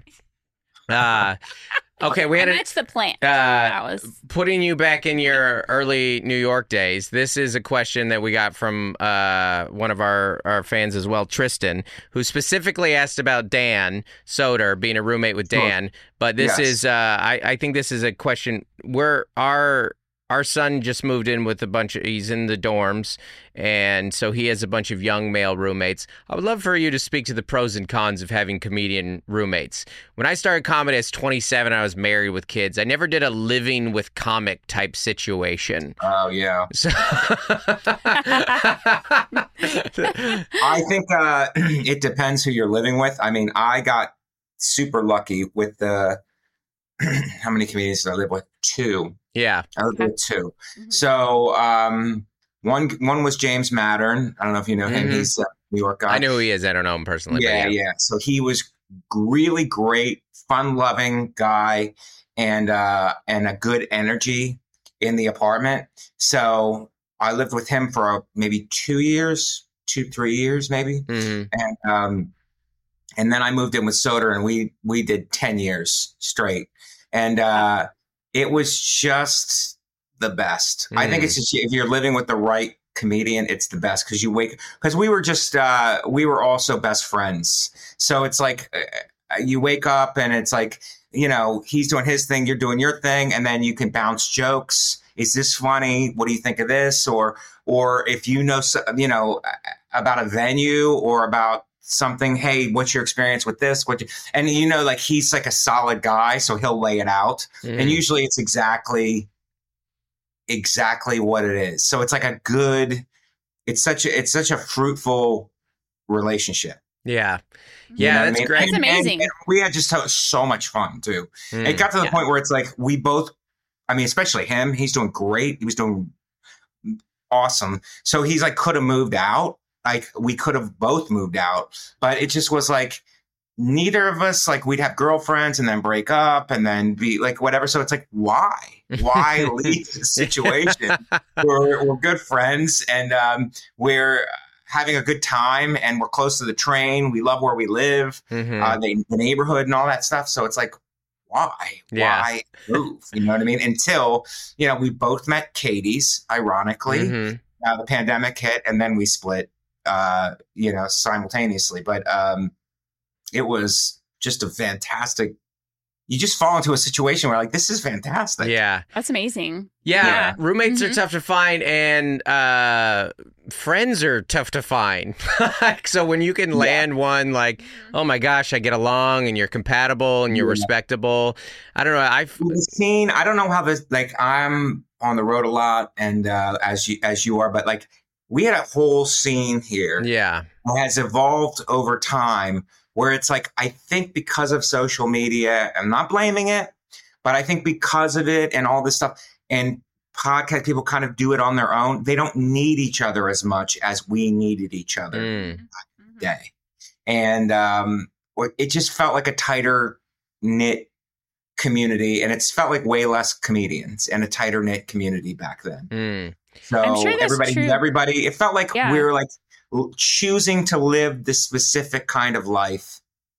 Uh, okay, we had And a, that's the plant. uh, that was. putting you back in your early New York days. This is a question that we got from uh, one of our, our fans as well, Tristan, who specifically asked about Dan Soder being a roommate with Sure. Dan. But this Yes. is, uh, I, I think this is a question where our our son just moved in with a bunch of, he's in the dorms, and so he has a bunch of young male roommates. I would love for you to speak to the pros and cons of having comedian roommates. When I started comedy as twenty-seven, I was married with kids. I never did a living with comic type situation. Oh yeah. So I think uh, it depends who you're living with. I mean, I got super lucky with the how many comedians did I live with? Two. yeah. I lived with two. Mhm. So um, one one was James Mattern. I don't know if you know him. Mhm. He's a New York guy. I know who he is. I don't know him personally. Yeah, but yeah. yeah. So he was really great, fun-loving guy, and uh, and a good energy in the apartment. So I lived with him for uh, maybe two years, two three years maybe, Mhm. and um, and then I moved in with Soder, and we we did ten years straight, and uh, it was just the best. I think Mm. it's just if you're living with the right comedian, it's the best because you wake because we were just uh, we were also best friends. So it's like uh, you wake up and it's like you know he's doing his thing, you're doing your thing, and then you can bounce jokes. Is this funny? What do you think of this? Or or if you know so- you know about a venue or about something, hey, what's your experience with this? What you, and you know, like he's like a solid guy, so he'll lay it out, Mhm. and usually it's exactly, exactly what it is. So it's like a good, it's such a, it's such a fruitful relationship. Yeah. You Yeah, know what I that's mean? great. That's And- and- amazing. and we had just so- so much fun too. Mm. It got to the Yeah. point where it's like we both, I mean, especially him, he's doing great. He was doing awesome. So he's like, could have moved out. Like we could have both moved out, but it just was like, neither of us, like we'd have girlfriends and then break up and then be like, whatever. So it's like, why, why leave the situation? we're, we're good friends and um, we're having a good time and we're close to the train. We love where we live, mm-hmm. uh, the, the neighborhood and all that stuff. So it's like, why, yeah. why move? You know what I mean? Until, you know, we both met Katie's, ironically, mm-hmm. uh, the pandemic hit and then we split. Uh, you know, simultaneously, but um, it was just a fantastic. You just fall into a situation where like this is fantastic. Yeah, that's amazing. Yeah, yeah. roommates mm-hmm. are tough to find, and uh, friends are tough to find. So when you can land yeah. one, like, oh my gosh, I get along, and you're compatible, and you're yeah. respectable. I don't know. I've seen. I don't know how this. Like, I'm on the road a lot, and uh, as you as you are, but like. We had a whole scene here yeah. that has evolved over time where it's like, I think because of social media, I'm not blaming it, but I think because of it and all this stuff and podcast people kind of do it on their own. They don't need each other as much as we needed each other mm. that day. And um, it just felt like a tighter knit community. And it's felt like way less comedians and a tighter knit community back then. Mm. So I'm sure that's everybody, true. everybody, it felt like yeah. we were like choosing to live this specific kind of life.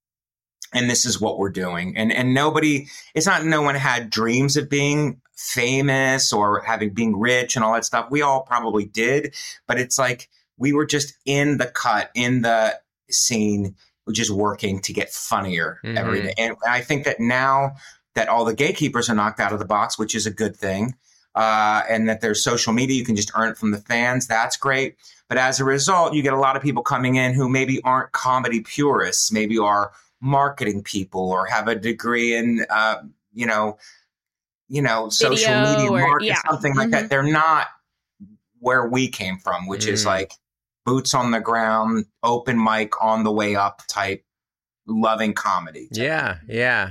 And this is what we're doing. And and nobody, it's not no one had dreams of being famous or having being rich and all that stuff. We all probably did. But it's like we were just in the cut, in the scene, just working to get funnier mm-hmm. every day. And I think that now that all the gatekeepers are knocked out of the box, which is a good thing, uh, and that there's social media, you can just earn it from the fans. That's great. But as a result, you get a lot of people coming in who maybe aren't comedy purists, maybe are marketing people or have a degree in, uh, you know, you know, Video social media or, marketing, yeah. something like mm-hmm. that. They're not where we came from, which mm. is like boots on the ground, open mic on the way up type, loving comedy. Type. Yeah, yeah.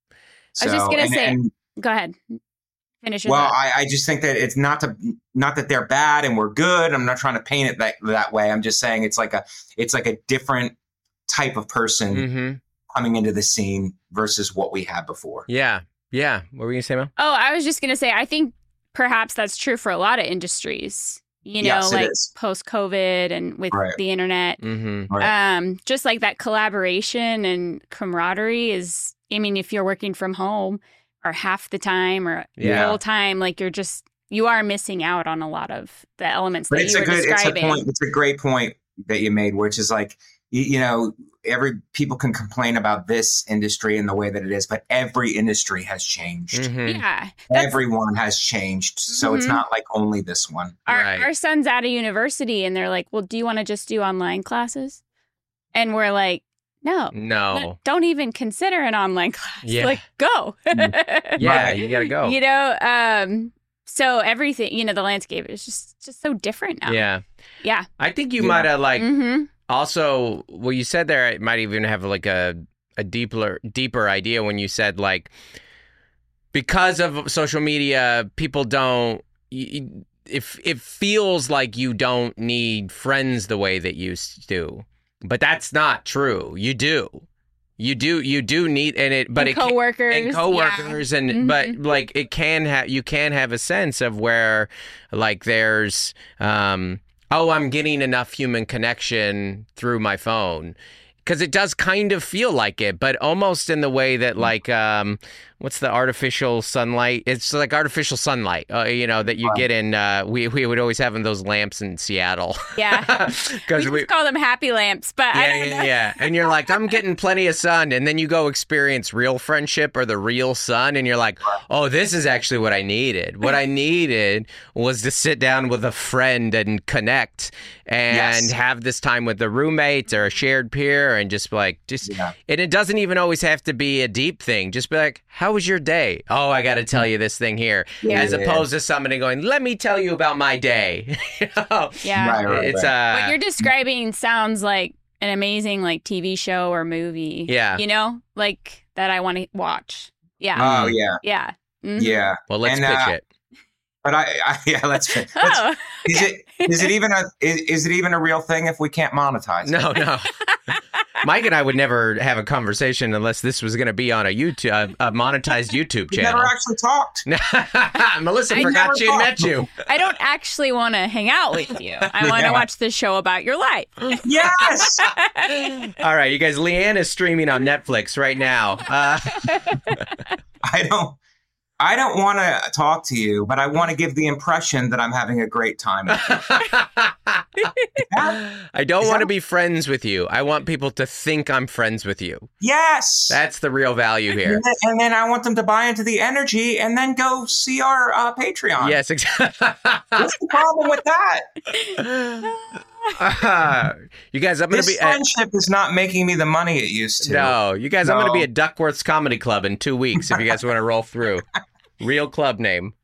So, I was just gonna and, say, and, go ahead. Finish. Well, I, I just think that it's not to not that they're bad and we're good. I'm not trying to paint it that that way. I'm just saying it's like a it's like a different type of person mm-hmm. coming into the scene versus what we had before. Yeah, yeah. What were you gonna say, Mel? Oh, I was just gonna say I think perhaps that's true for a lot of industries. You know, yes, like post COVID and with right. the internet. Mm-hmm. Right. Um, just like that collaboration and camaraderie is. I mean, if you're working from home or half the time or yeah. the whole time, like you're just, you are missing out on a lot of the elements but that it's you a were good, describing. It's a point. It's a great point that you made, which is like, you, you know, every people can complain about this industry and the way that it is, but every industry has changed. Mm-hmm. Yeah. Everyone has changed. So mm-hmm. it's not like only this one. Our, right. our son's at a university and they're like, well, do you want to just do online classes? And we're like, No, no, don't even consider an online class. Yeah. Like, go. yeah, you gotta go. You know, um, so everything, you know, the landscape is just just so different now. Yeah, yeah. I think you yeah. might have like mm-hmm. also what you said there. It might even have like a a deeper deeper idea when you said like because of social media, people don't. You, if it feels like you don't need friends the way that you used to. But that's not true. You do. You do you do need and it but and it coworkers and coworkers yeah. and mm-hmm. but like it can have you can have a sense of where like there's um oh I'm getting enough human connection through my phone. Because it does kind of feel like it, but almost in the way that, like, um, what's the artificial sunlight? It's like artificial sunlight, uh, you know, that you get in. Uh, we we would always have in those lamps in Seattle. Yeah, because we, we just call them happy lamps. But yeah, I don't yeah, know. yeah. And you're like, I'm getting plenty of sun, and then you go experience real friendship or the real sun, and you're like, oh, this is actually what I needed. What I needed was to sit down with a friend and connect and yes. have this time with a roommate or a shared peer. And just like, just, yeah. and it doesn't even always have to be a deep thing. Just be like, how was your day? Oh, I got to tell you this thing here. Yeah. As Yeah. opposed to somebody going, let me tell you about my day. You know? Yeah. Right, right, It's, right. uh, What you're describing sounds like an amazing like T V show or movie. Yeah. You know, like that I want to watch. Yeah. Oh, yeah. yeah. Mhm. Yeah. well, let's And, pitch uh, it. But I, I yeah, let's. let's Oh, Is it is it even a is, is it even a real thing if we can't monetize it? No, no. Mike and I would never have a conversation unless this was going to be on a YouTube, a monetized YouTube We channel. never actually talked. Melissa I forgot never she had thought- met you. I don't actually want to hang out with you. I want Yeah. to watch the show about your life. Yes. All right, you guys. Leanne is streaming on Netflix right now. Uh, I don't. I don't want to talk to you, but I want to give the impression that I'm having a great time. I don't Is want to that- be friends with you. I want people to think I'm friends with you. Yes. That's the real value here. And then, and then I want them to buy into the energy and then go see our uh, Patreon. Yes, exactly. What's the problem with that? Uh, you guys, I'm going to This be at, friendship is not making me the money it used to. no, you guys, I'm going to be No. at Duckworth's Comedy Club in two weeks if you guys want to roll through. Real club name.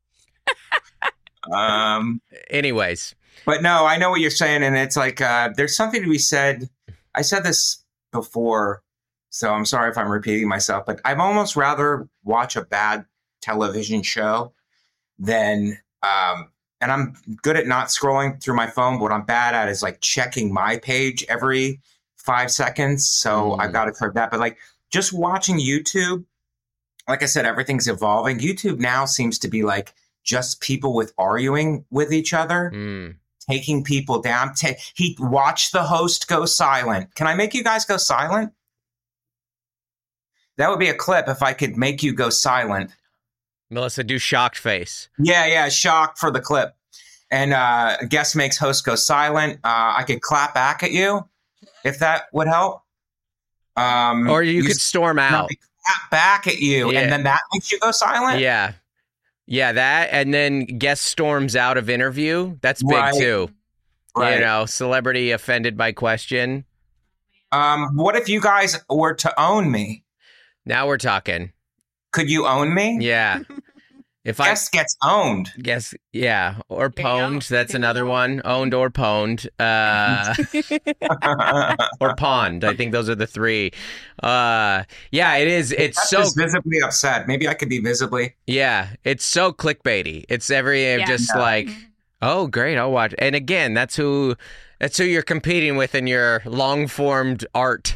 Um, Anyways, but no, I know what you're saying, and it's like uh, there's something to be said. I said this before, so I'm sorry if I'm repeating myself, but I'd almost rather watch a bad television show than. Um, and I'm good at not scrolling through my phone, but what I'm bad at is like checking my page every five seconds. So Mm. I've got to curb that. But like just watching YouTube, like I said, everything's evolving. YouTube now seems to be like just people with arguing with each other, mm, taking people down. Ta- he watch the host go silent. Can I make you guys go silent? That would be a clip if I could make you go silent. Melissa, do shocked face. Yeah, yeah, shock for the clip. And uh, guest makes host go silent. Uh, I could clap back at you if that would help. Um, Or you could s- storm out. clap back at you, Yeah. and then that makes you go silent. Yeah. Yeah, that. And then guest storms out of interview. That's big Right. too. Right. You know, celebrity offended by question. Um, what if you guys were to own me? Now we're talking. Could you own me? Yeah. If I Guest gets owned. guess, yeah. Or There you go. pwned. That's another one. Owned or pwned. Uh, or pawned. I think those are the three. Uh, yeah, it is. It's That's so, just visibly upset. Maybe I could be visibly. yeah, it's so clickbaity. It's every, Yeah. just Yeah. like, oh, great. I'll watch. And again, that's who, that's who you're competing with in your long formed art.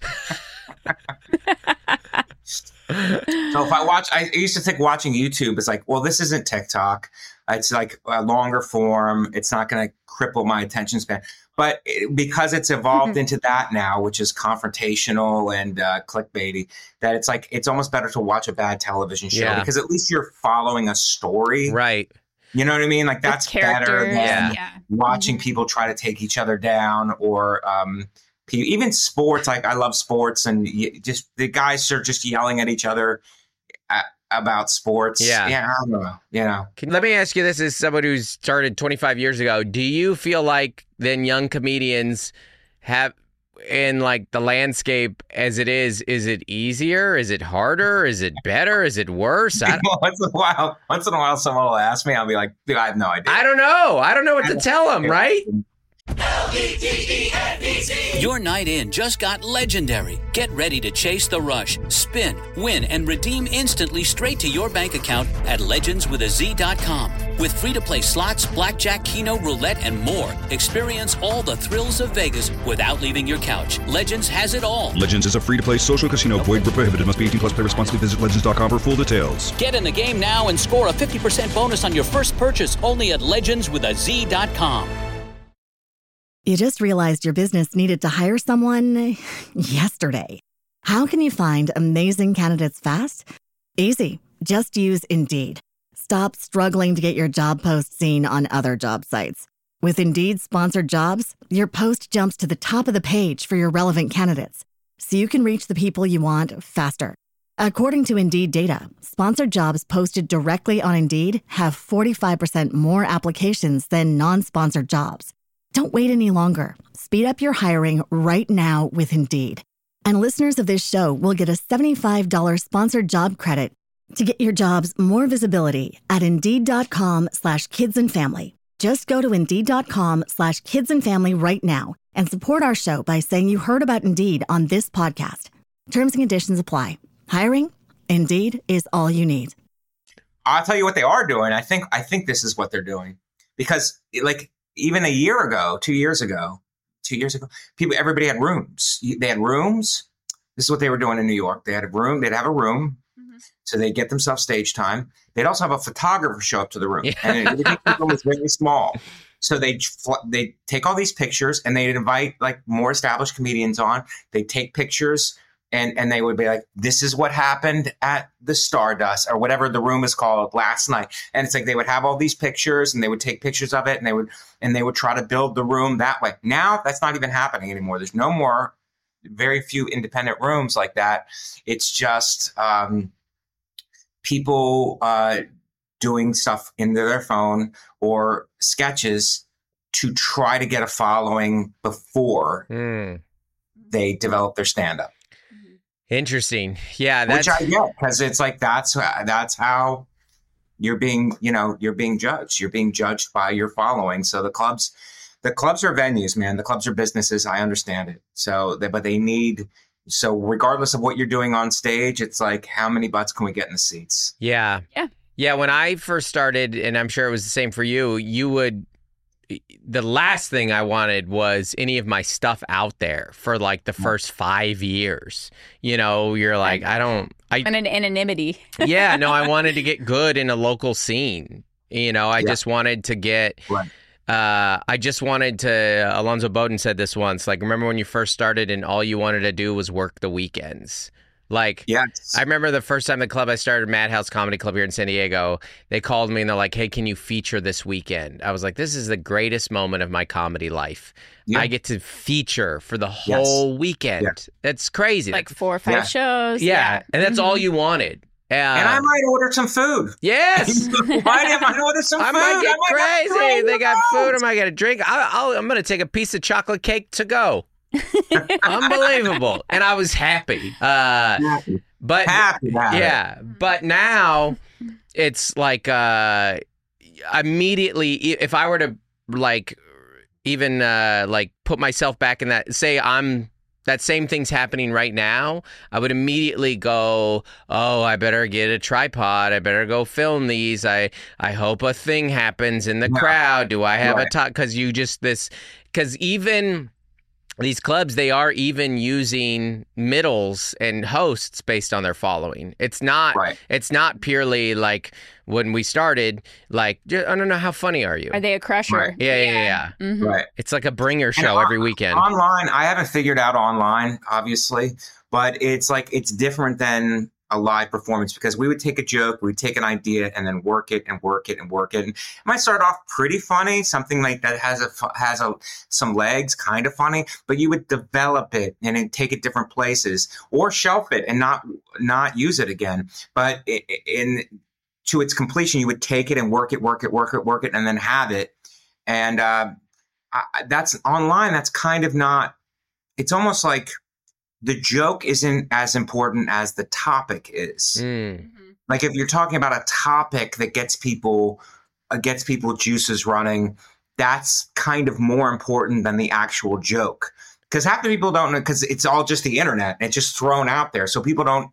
So if I watch, I used to think watching YouTube is like, well, this isn't TikTok. It's like a longer form. It's not going to cripple my attention span. But it, because it's evolved into that now, which is confrontational and uh, clickbaity, that it's like it's almost better to watch a bad television show Yeah. because at least you're following a story. Right. You know what I mean? Like The that's better characters, than Yeah. yeah. watching people try to take each other down or um, pe- even sports. Like I love sports, and y- just the guys are just yelling at each other a- about sports. Yeah. yeah, I don't know. You know, Can, let me ask you this as someone who started twenty-five years ago. Do you feel like then young comedians have in like the landscape as it is, is it easier? Is it harder? Is it better? Is it worse? I, once in a while, once in a while, someone will ask me. I'll be like, dude, I have no idea. I don't know. I don't know what to tell them, right? Your night in just got legendary. Get ready to chase the rush, spin, win, and redeem instantly straight to your bank account at legends with a z dot com. With free-to-play slots, blackjack, keno, roulette, and more, experience all the thrills of Vegas without leaving your couch. Legends has it all. Legends is a free-to-play social casino. Void where prohibited. Must be eighteen plus. Play responsibly. Visit legends dot com for full details. Get in the game now and score a fifty percent bonus on your first purchase only at legends with a z dot com. You just realized your business needed to hire someone yesterday. How can you find amazing candidates fast? Easy. Just use Indeed. Stop struggling to get your job post seen on other job sites. With Indeed sponsored jobs, your post jumps to the top of the page for your relevant candidates, so you can reach the people you want faster. According to Indeed data, sponsored jobs posted directly on Indeed have forty-five percent more applications than non-sponsored jobs. Don't wait any longer. Speed up your hiring right now with Indeed. And listeners of this show will get a seventy-five dollars sponsored job credit to get your jobs more visibility at Indeed.com slash kids and family. Just go to Indeed.com slash kids and family right now and support our show by saying you heard about Indeed on this podcast. Terms and conditions apply. Hiring? Indeed is all you need. I'll tell you what they are doing. I think I think this is what they're doing because like even a year ago, two years ago, two years ago, people everybody had rooms. They had rooms. This is what they were doing in New York. They had a room. They'd have a room. Mm-hmm. So they'd get themselves stage time. They'd also have a photographer show up to the room. Yeah. And the room was very small. So they they take all these pictures and they'd invite like more established comedians on. They'd take pictures and, and they would be like, this is what happened at the Stardust or whatever the room is called last night. And it's like they would have all these pictures and they would take pictures of it and they would and they would try to build the room that way. Now that's not even happening anymore. There's no more, very few independent rooms like that. It's just um, people uh, doing stuff into their phone or sketches to try to get a following before mm. they develop their stand-up. Interesting. Yeah, that's... which I get because it's like that's that's how you're being, you know, you're being judged. You're being judged by your following. So the clubs, the clubs are venues, man. The clubs are businesses. I understand it. So, they, but they need. So regardless of what you're doing on stage, it's like how many butts can we get in the seats? Yeah, yeah, yeah. When I first started, and I'm sure it was the same for you, you would. The last thing I wanted was any of my stuff out there for like the first five years. You know, you're like, I don't... I, and an anonymity. Yeah, no, I wanted to get good in a local scene. You know, I yeah. just wanted to get... Right. Uh, I just wanted to... Alonzo Bowden said this once. Like, remember when you first started and all you wanted to do was work the weekends? Like, yes. I remember the first time the club I started, Madhouse Comedy Club here in San Diego, they called me and they're like, hey, can you feature this weekend? I was like, this is the greatest moment of my comedy life. Yeah. I get to feature for the whole yes. weekend. Yeah. That's crazy. Like four or five yeah. shows. Yeah. yeah. And that's mm-hmm. all you wanted. Uh, and I might order some food. Yes. Why didn't I order some I food? Might get I might crazy. get they got food. I might get a drink. I, I'll, I'm going to take a piece of chocolate cake to go. Unbelievable. And I was happy. Uh, happy. But happy yeah, it. But now it's like uh, immediately, if I were to like even uh, like put myself back in that, say I'm that same thing's happening right now, I would immediately go, oh, I better get a tripod. I better go film these. I, I hope a thing happens in the no. crowd. Do I have right. a talk? Because you just this, because even these clubs, they are even using middles and hosts based on their following. It's not. Right. It's not purely like when we started. Like, I don't know, how funny are you? Are they a crusher? Right. Yeah, yeah, yeah. yeah. Mm-hmm. Right. It's like a bringer show on, every weekend. Online, I haven't figured out online, obviously, but it's like it's different than a live performance because we would take a joke, we'd take an idea, and then work it and work it and work it. And it might start off pretty funny, something like that has a has a some legs, kind of funny, but you would develop it and then take it different places or shelf it and not not use it again. But in to its completion, you would take it and work it, work it, work it, work it, and then have it. And uh, I, that's online. That's kind of not. It's almost like the joke isn't as important as the topic is. Mm. Like if you're talking about a topic that gets people uh, gets people juices running, that's kind of more important than the actual joke. Because half the people don't know, because it's all just the internet. It's just thrown out there. So people don't,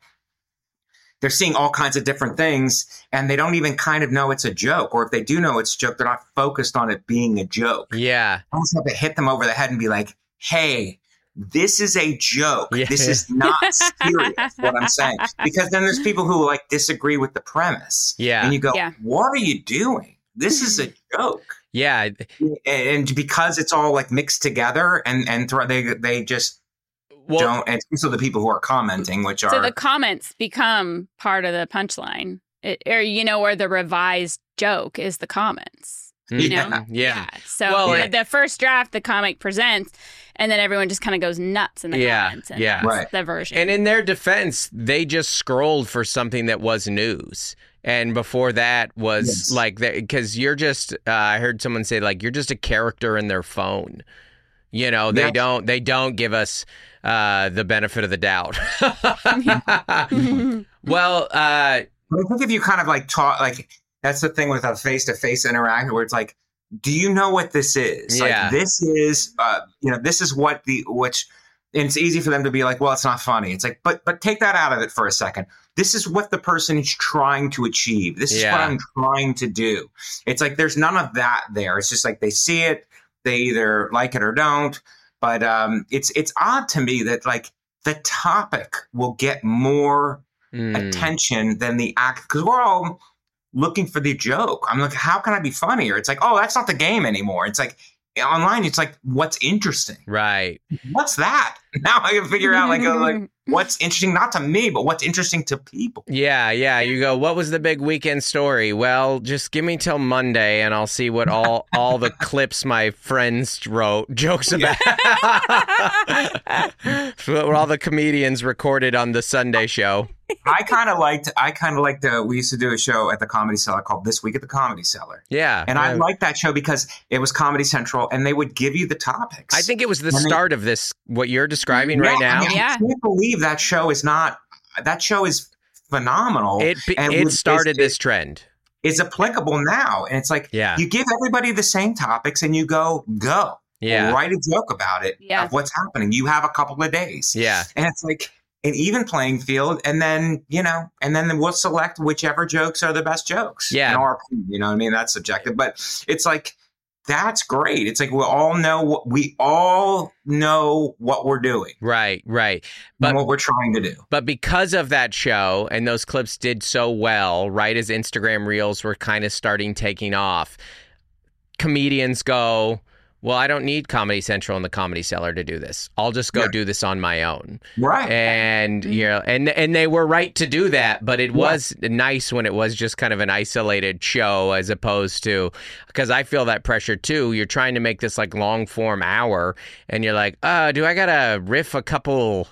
they're seeing all kinds of different things and they don't even kind of know it's a joke. Or if they do know it's a joke, they're not focused on it being a joke. Yeah. I almost have to hit them over the head and be like, hey, this is a joke. Yeah. This is not serious, what I'm saying. Because then there's people who like disagree with the premise. Yeah. And you go, yeah. what are you doing? This is a joke. Yeah. And because it's all like mixed together and, and th- they they just well, don't. And so the people who are commenting, which are. So the comments become part of the punchline. It, or, you know, or the revised joke is the comments. You know? Yeah. yeah. So well, the, it, the first draft, the comic presents, and then everyone just kind of goes nuts in the yeah, comments. And yeah. that's right. the version. And in their defense, they just scrolled for something that was news. And before that was yes. like, because you're just, uh, I heard someone say, like, you're just a character in their phone. You know, they yes. don't, they don't give us uh, the benefit of the doubt. Well, uh, I think if you kind of like talk, like, that's the thing with a face-to-face interaction where it's like, do you know what this is? Yeah. Like, this is, uh, you know, this is what the, which, and it's easy for them to be like, well, it's not funny. It's like, but, but take that out of it for a second. this is what the person is trying to achieve. This is Yeah. what I'm trying to do. It's like there's none of that there. It's just like they see it, they either like it or don't. But um, it's it's odd to me that like the topic will get more Mm. attention than the act, because we're all looking for the joke. I'm like, how can I be funnier? It's like, oh, that's not the game anymore. It's like online, it's like, what's interesting? Right. What's that? Now I can figure out like, uh, like what's interesting, not to me, but what's interesting to people. Yeah, yeah. You go, what was the big weekend story? Well, just give me till Monday and I'll see what all all the clips my friends wrote jokes about. What all the comedians recorded on the Sunday show. I kind of liked, I kind of liked, uh, we used to do a show at the Comedy Cellar called This Week at the Comedy Cellar. Yeah. And yeah. I liked that show because it was Comedy Central and they would give you the topics. I think it was the And they- start of this, what you're describing right Yeah, now. I mean, Yeah. I can't believe that show is not, that show is phenomenal. It and it would- started is- this trend. is applicable now. And it's like, Yeah. you give everybody the same topics and you go, go. Yeah. Write a joke about it, Yeah. of what's happening. You have a couple of days. Yeah. And it's like an even playing field. And then, you know, and then we'll select whichever jokes are the best jokes. Yeah. In our opinion, you know what I mean? That's subjective. But it's like, that's great. It's like we all know what we all know what we're doing Right, right. and But what we're trying to do. But because of that show and those clips did so well, right as Instagram Reels were kind of starting taking off, comedians go, well, I don't need Comedy Central and the Comedy Cellar to do this. I'll just go Yeah. do this on my own. Right. And you know, and and they were right to do that, but it was nice when it was just kind of an isolated show as opposed to, because I feel that pressure too. You're trying to make this like long form hour, and you're like, uh, do I gotta riff a couple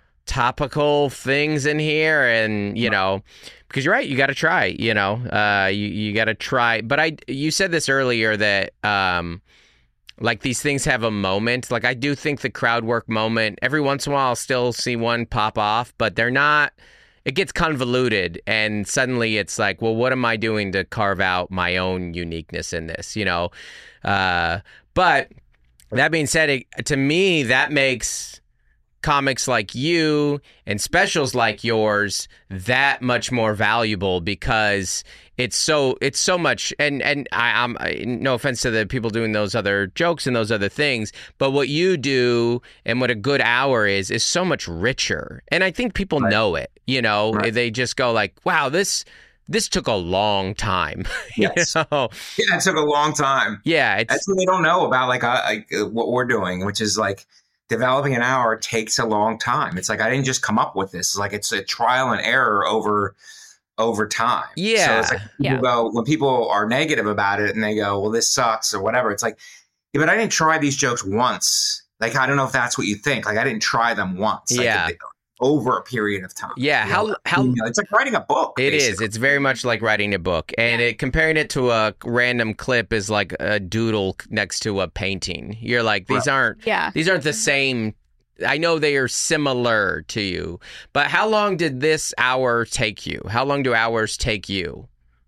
topical things in here? And you know, because you're right, you got to try. You know, uh, you you got to try. But I, you said this earlier that um. like these things have a moment. Like I do think the crowd work moment, every once in a while I'll still see one pop off, but they're not, it gets convoluted and suddenly it's like, well, what am I doing to carve out my own uniqueness in this, you know? Uh, but that being said, it, to me, that makes comics like you and specials like yours that much more valuable because it's so it's so much, and and I, I'm I, no offense to the people doing those other jokes and those other things, but what you do and what a good hour is is so much richer, and I think people Right. know it. You know, Right. they just go like, "Wow, this this took a long time." Yes. You know? Yeah, it took a long time. Yeah, it's That's what they don't know about, like, uh, like uh, what we're doing, which is like developing an hour takes a long time. It's like I didn't just come up with this. It's like it's a trial and error over over time. Yeah. So it's like people Yeah. go when people are negative about it and they go, "Well, this sucks" or whatever. It's like, yeah, but I didn't try these jokes once. Like I don't know if that's what you think. Like I didn't try them once. Like, Yeah. it- over a period of time. Yeah, You how- know, how- you know, it's like writing a book. It is. basically. It's very much like writing a book, and it comparing it to a random clip is like a doodle next to a painting. You're like, these aren't Yeah. these aren't the same. I know they are similar to you, but how long did this hour take you? How long do hours take you?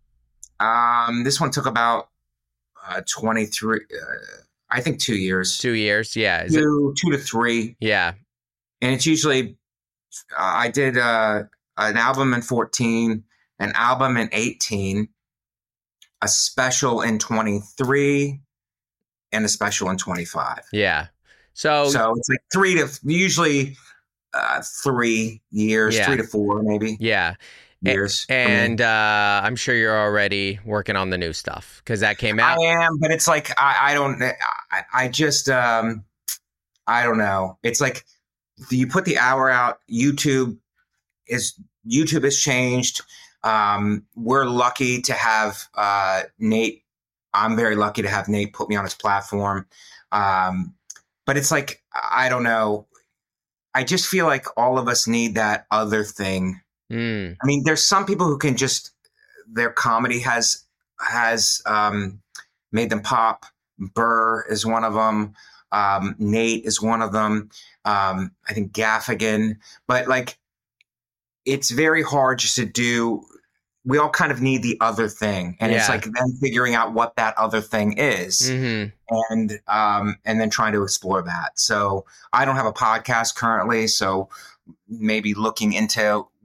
Um, this one took about uh, twenty-three. Uh, I think two years. Two years? Yeah. Is it? two, two to three. Yeah. And it's usually, uh, I did uh, an album in fourteen, an album in eighteen, a special in twenty-three, and a special in twenty-five. Yeah. So, So it's like three to, usually uh, three years, Yeah. three to four maybe yeah. A- years. for me. And uh, I'm sure you're already working on the new stuff because that came out. I am, but it's like, I, I don't, I, I just, um, I don't know. It's like, you put the hour out, YouTube is YouTube has changed. Um, we're lucky to have uh, Nate. I'm very lucky to have Nate put me on his platform. Um, but it's like, I don't know. I just feel like all of us need that other thing. Mm. I mean, there's some people who can just, their comedy has has um, made them pop. Burr is one of them. Um, Nate is one of them. Um, I think Gaffigan, but like, it's very hard just to do. We all kind of need the other thing, and it's Yeah. like then figuring out what that other thing is, hmm and um, and then trying to explore that. So I don't have a podcast currently, so maybe looking into what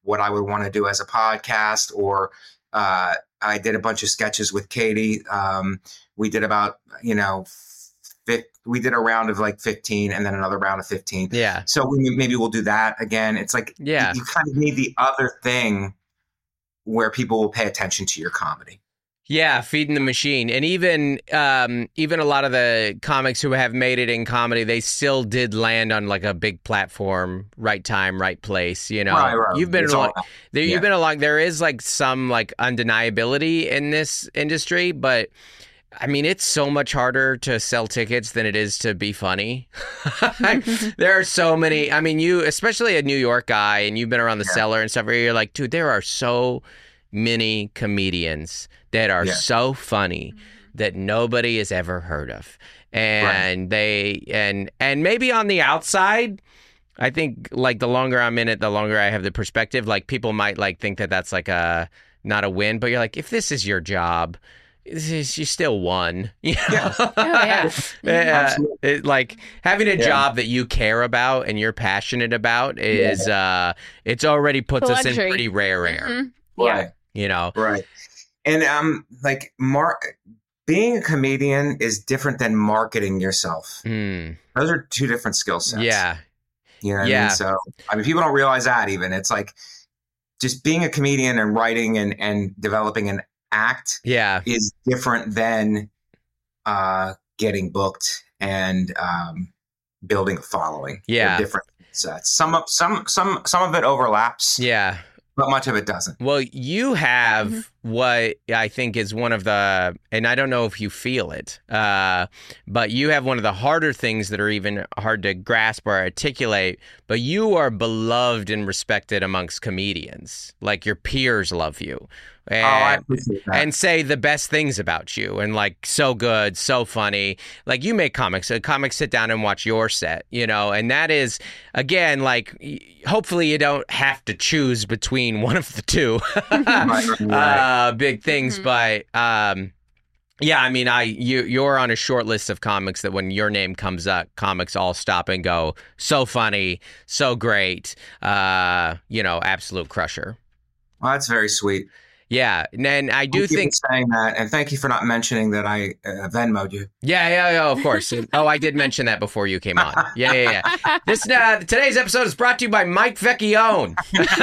what I would want to do as a podcast, or uh, I did a bunch of sketches with Katie. Um, we did about, you know, fi- we did a round of like fifteen and then another round of fifteen. Yeah. So we, maybe we'll do that again. It's like, Yeah. you, you kind of need the other thing where people will pay attention to your comedy. Yeah, feeding the machine. And even um, even a lot of the comics who have made it in comedy, they still did land on like a big platform, right time, right place, you know. Right, right. You've been It's along, all- there, yeah. you've been along there is like some like undeniability in this industry, but I mean, it's so much harder to sell tickets than it is to be funny. There are so many. I mean, you, especially a New York guy, and you've been around the Yeah. cellar and stuff, where you're like, dude, there are so many comedians that are Yeah. so funny that nobody has ever heard of. And they, and, and maybe on the outside, I think like the longer I'm in it, the longer I have the perspective, like people might like think that that's like a, not a win, but you're like, if this is your job, this is, you still won. You know? Yeah. Oh, yeah. Yeah, Absolutely. it, like having a Yeah. job that you care about and you're passionate about is uh it's already puts It's a us in luxury. pretty rare air, Mhm. Yeah. Right. you know. Right. And um, like Mark, being a comedian is different than marketing yourself. Mm, Those are two different skill sets. yeah. You know what I Yeah. mean? So, I mean, people don't realize that even. It's like just being a comedian and writing and, and developing an act Yeah. is different than uh, getting booked and um, building a following. They're Yeah. different sets. Some of some some some of it overlaps, Yeah. but much of it doesn't. Well, you have what I think is one of the, and I don't know if you feel it, uh, but you have one of the harder things that are even hard to grasp or articulate, but you are beloved and respected amongst comedians. Like your peers love you. And, oh, I appreciate that. and say the best things about you and like so good, so funny. Like you make comics, so comics sit down and watch your set, you know, and that is again, like y- hopefully you don't have to choose between one of the two Right, right, right. uh, big things, Mhm. but um, yeah, I mean, I you you're on a short list of comics that when your name comes up, comics all stop and go, so funny, so great, uh, you know, absolute crusher. Well, that's very sweet. Yeah, and then I do Thank you think, for saying that, and thank you for not mentioning that I uh, Venmo'd you. yeah, yeah, yeah, of course. Oh, I did mention that before you came on. Yeah, yeah, yeah. This uh, today's episode is brought to you by Mike Vecchione.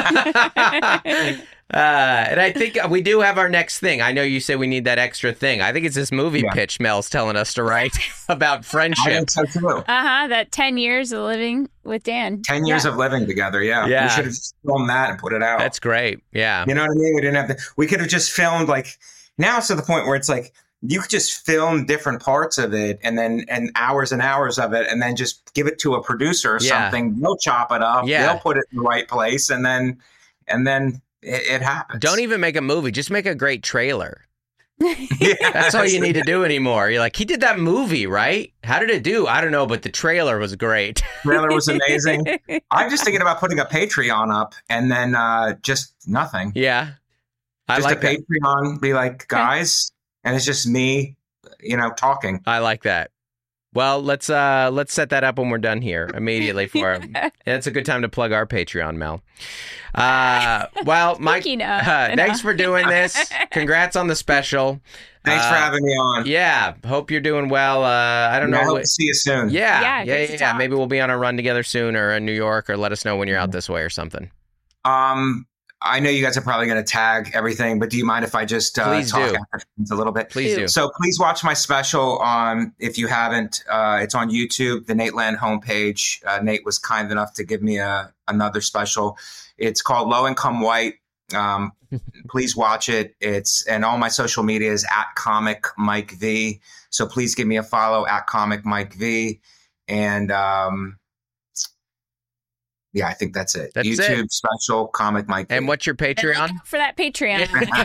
Uh, and I think we do have our next thing. I know you say we need that extra thing. I think it's this movie Yeah. pitch Mel's telling us to write about I friendship. think so too. Uh-huh. That ten years of living with Dan. Ten years Yeah. of living together. Yeah, Yeah. we should have just filmed that and put it out. That's great. Yeah. You know what I mean? We didn't have to. We could have just filmed like. Now it's to the point where it's like you could just film different parts of it, and then and hours and hours of it, and then just give it to a producer or Yeah. something. They'll chop it up. Yeah. They'll put it in the right place, and then and then it, it happens. Don't even make a movie. Just make a great trailer. Yeah. That's all you need to do anymore. You're like, he did that movie, right? How did it do? I don't know, but the trailer was great. Trailer was amazing. I'm just thinking about putting a Patreon up, and then uh, just nothing. Yeah. I Just like a that. Patreon. Be like, guys, and it's just me, you know, talking. I like that. Well, let's uh let's set that up when we're done here immediately for him. It's a good time to plug our Patreon, Mel. Uh well, Mike, You know, uh, you know. thanks for doing this. Congrats on the special. Thanks for Uh, having me on. Yeah, hope you're doing well. Uh I don't And I know. hope what- to see you soon. Yeah, Yeah, yeah, good yeah, to yeah. talk. Maybe we'll be on a run together soon, or in New York, or let us know when you're out this way or something. Um, I know you guys are probably going to tag everything, but do you mind if I just uh, Please talk do. after a little bit? Please do. So please watch my special on, if you haven't, uh, it's on YouTube, the Nate Land homepage. Uh, Nate was kind enough to give me a, another special. It's called Low Income White. Um, please watch it. It's, and all my social media is at Comic Mike V. So please give me a follow at Comic Mike V. And, um, yeah, I think that's it. That's YouTube it. special, Comic Mike V. And what's your And look Patreon? out for that Patreon.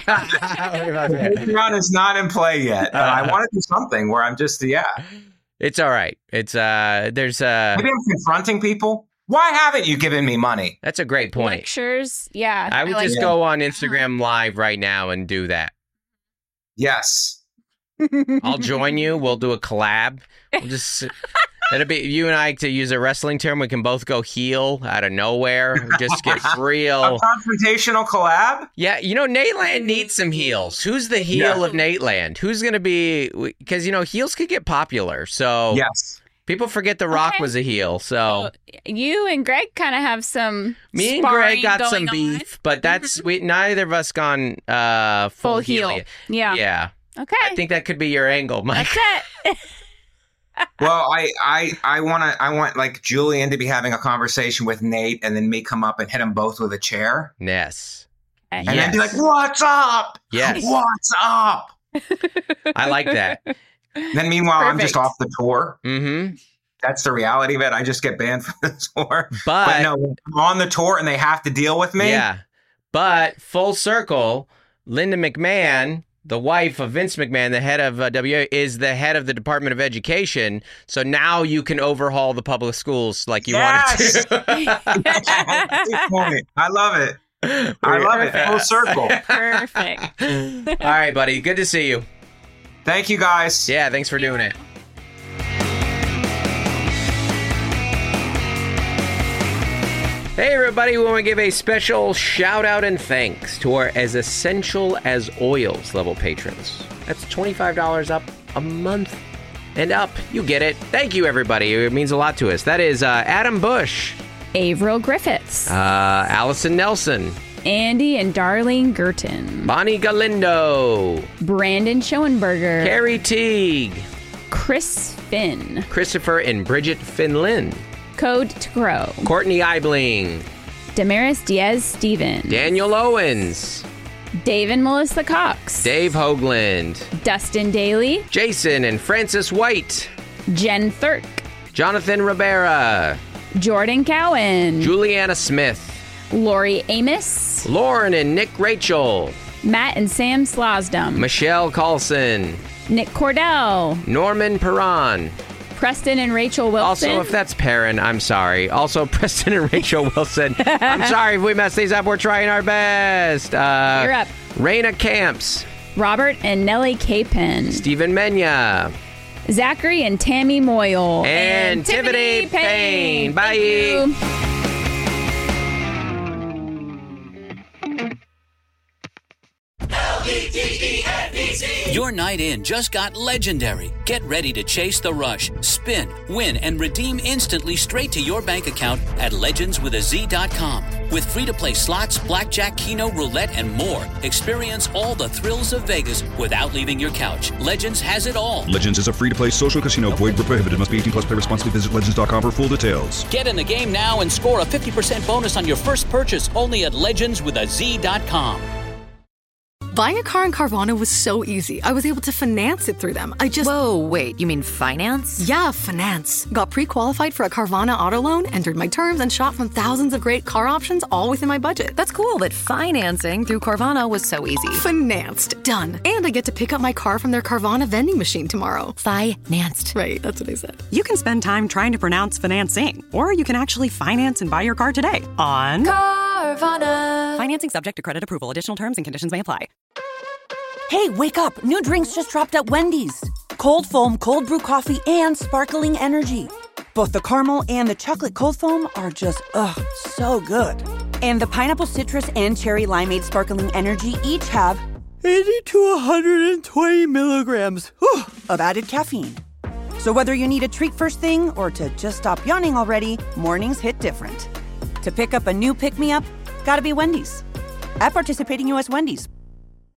Patreon is not in play yet. But I want to do something where I'm just, yeah. It's all right. It's uh there's uh Maybe I'm confronting people. Why haven't you given me money? that's a great point. Lectures. Yeah. I would like just that. go on Instagram Live right now and do that. Yes. I'll join you. We'll do a collab. We'll just It'll be you and I, to use a wrestling term, we can both go heel out of nowhere. Just get real. A confrontational collab? Yeah, you know, Nate Land needs some heels. Who's the heel Yeah. of Nate Land? Who's going to be, because, you know, heels could get popular. So Yes. people forget The Rock Okay. was a heel. So You and Greg kind of have some me and sparring Greg got some going on. beef, but that's, we neither of us gone uh, full, Full heel. yet. Yeah. Yeah. Okay. I think that could be your angle, Mike. That's it. Well, I I I want to I want like Julian to be having a conversation with Nate, and then me come up and hit them both with a chair, Yes. and Yes. then be like, "What's up? Yes. What's up?" I like that. Then meanwhile, I'm just Perfect. off the tour. Mm-hmm. That's the reality of it. I just get banned from the tour. But, But no, I'm on the tour and they have to deal with me. yeah. But full circle, Linda McMahon, the wife of Vince McMahon, the head of uh, W A, is the head of the Department of Education. So now you can overhaul the public schools like you Yes! wanted to. Great point. I love it. I love it. Full circle. Perfect. All right, buddy. Good to see you. Thank you, guys. Yeah, thanks for doing it. Hey, everybody. We want to give a special shout out and thanks to our As Essential as Oils level patrons. That's twenty-five dollars up a month and up. You get it. Thank you, everybody. It means a lot to us. That is uh, Adam Bush, Averill Griffiths, uh, Allison Nelson, Andy and Darlene Gurton, Bonnie Galindo, Brandon Schoenberger, Carrie Teague, Chris Finn, Christopher and Bridget Finlin, Code to Grow, Courtney Eibling, Damaris Diaz Steven, Daniel Owens, Dave and Melissa Cox, Dave Hoagland, Dustin Daly, Jason and Francis White, Jen Thirk, Jonathan Rivera, Jordan Cowan, Juliana Smith, Lori Amos, Lauren and Nick Rachel, Matt and Sam Slosdom, Michelle Carlson, Nick Cordell, Norman Perron. Preston and Rachel Wilson. Also, if that's Perrin, I'm sorry. Also, Preston and Rachel Wilson. I'm sorry if we messed these up. We're trying our best. Uh, You're up. Raina Camps, Robert and Nellie Capin, Stephen Menya, Zachary and Tammy Moyle, And Tiffany Payne. Bye. Thank you. Your night in just got legendary. Get ready to chase the rush, spin, win, and redeem instantly straight to your bank account at legends with a z dot com. With free-to-play slots, blackjack, keno, roulette, and more, experience all the thrills of Vegas without leaving your couch. Legends has it all. Legends is a free-to-play social casino. Void where prohibited. Must be eighteen plus. Play responsibly. Visit legends dot com for full details. Get in the game now and score a fifty percent bonus on your first purchase only at legends with a z dot com. Buying a car on Carvana was so easy. I was able to finance it through them. I just... Whoa, wait, you mean finance? Yeah, finance. Got pre-qualified for a Carvana auto loan, entered my terms, and shot from thousands of great car options all within my budget. That's cool that financing through Carvana was so easy. Financed. Done. And I get to pick up my car from their Carvana vending machine tomorrow. Financed. Right, that's what I said. You can spend time trying to pronounce financing, or you can actually finance and buy your car today on Carvana. Financing subject to credit approval. Additional terms and conditions may apply. Hey, wake up. New drinks just dropped at Wendy's. Cold foam, cold brew coffee, and sparkling energy. Both the caramel and the chocolate cold foam are just, ugh, so good. And the pineapple citrus and cherry limeade sparkling energy each have eighty to one hundred twenty milligrams whew, of added caffeine. So whether you need a treat first thing or to just stop yawning already, mornings hit different. To pick up a new pick-me-up, gotta be Wendy's. At participating U S Wendy's,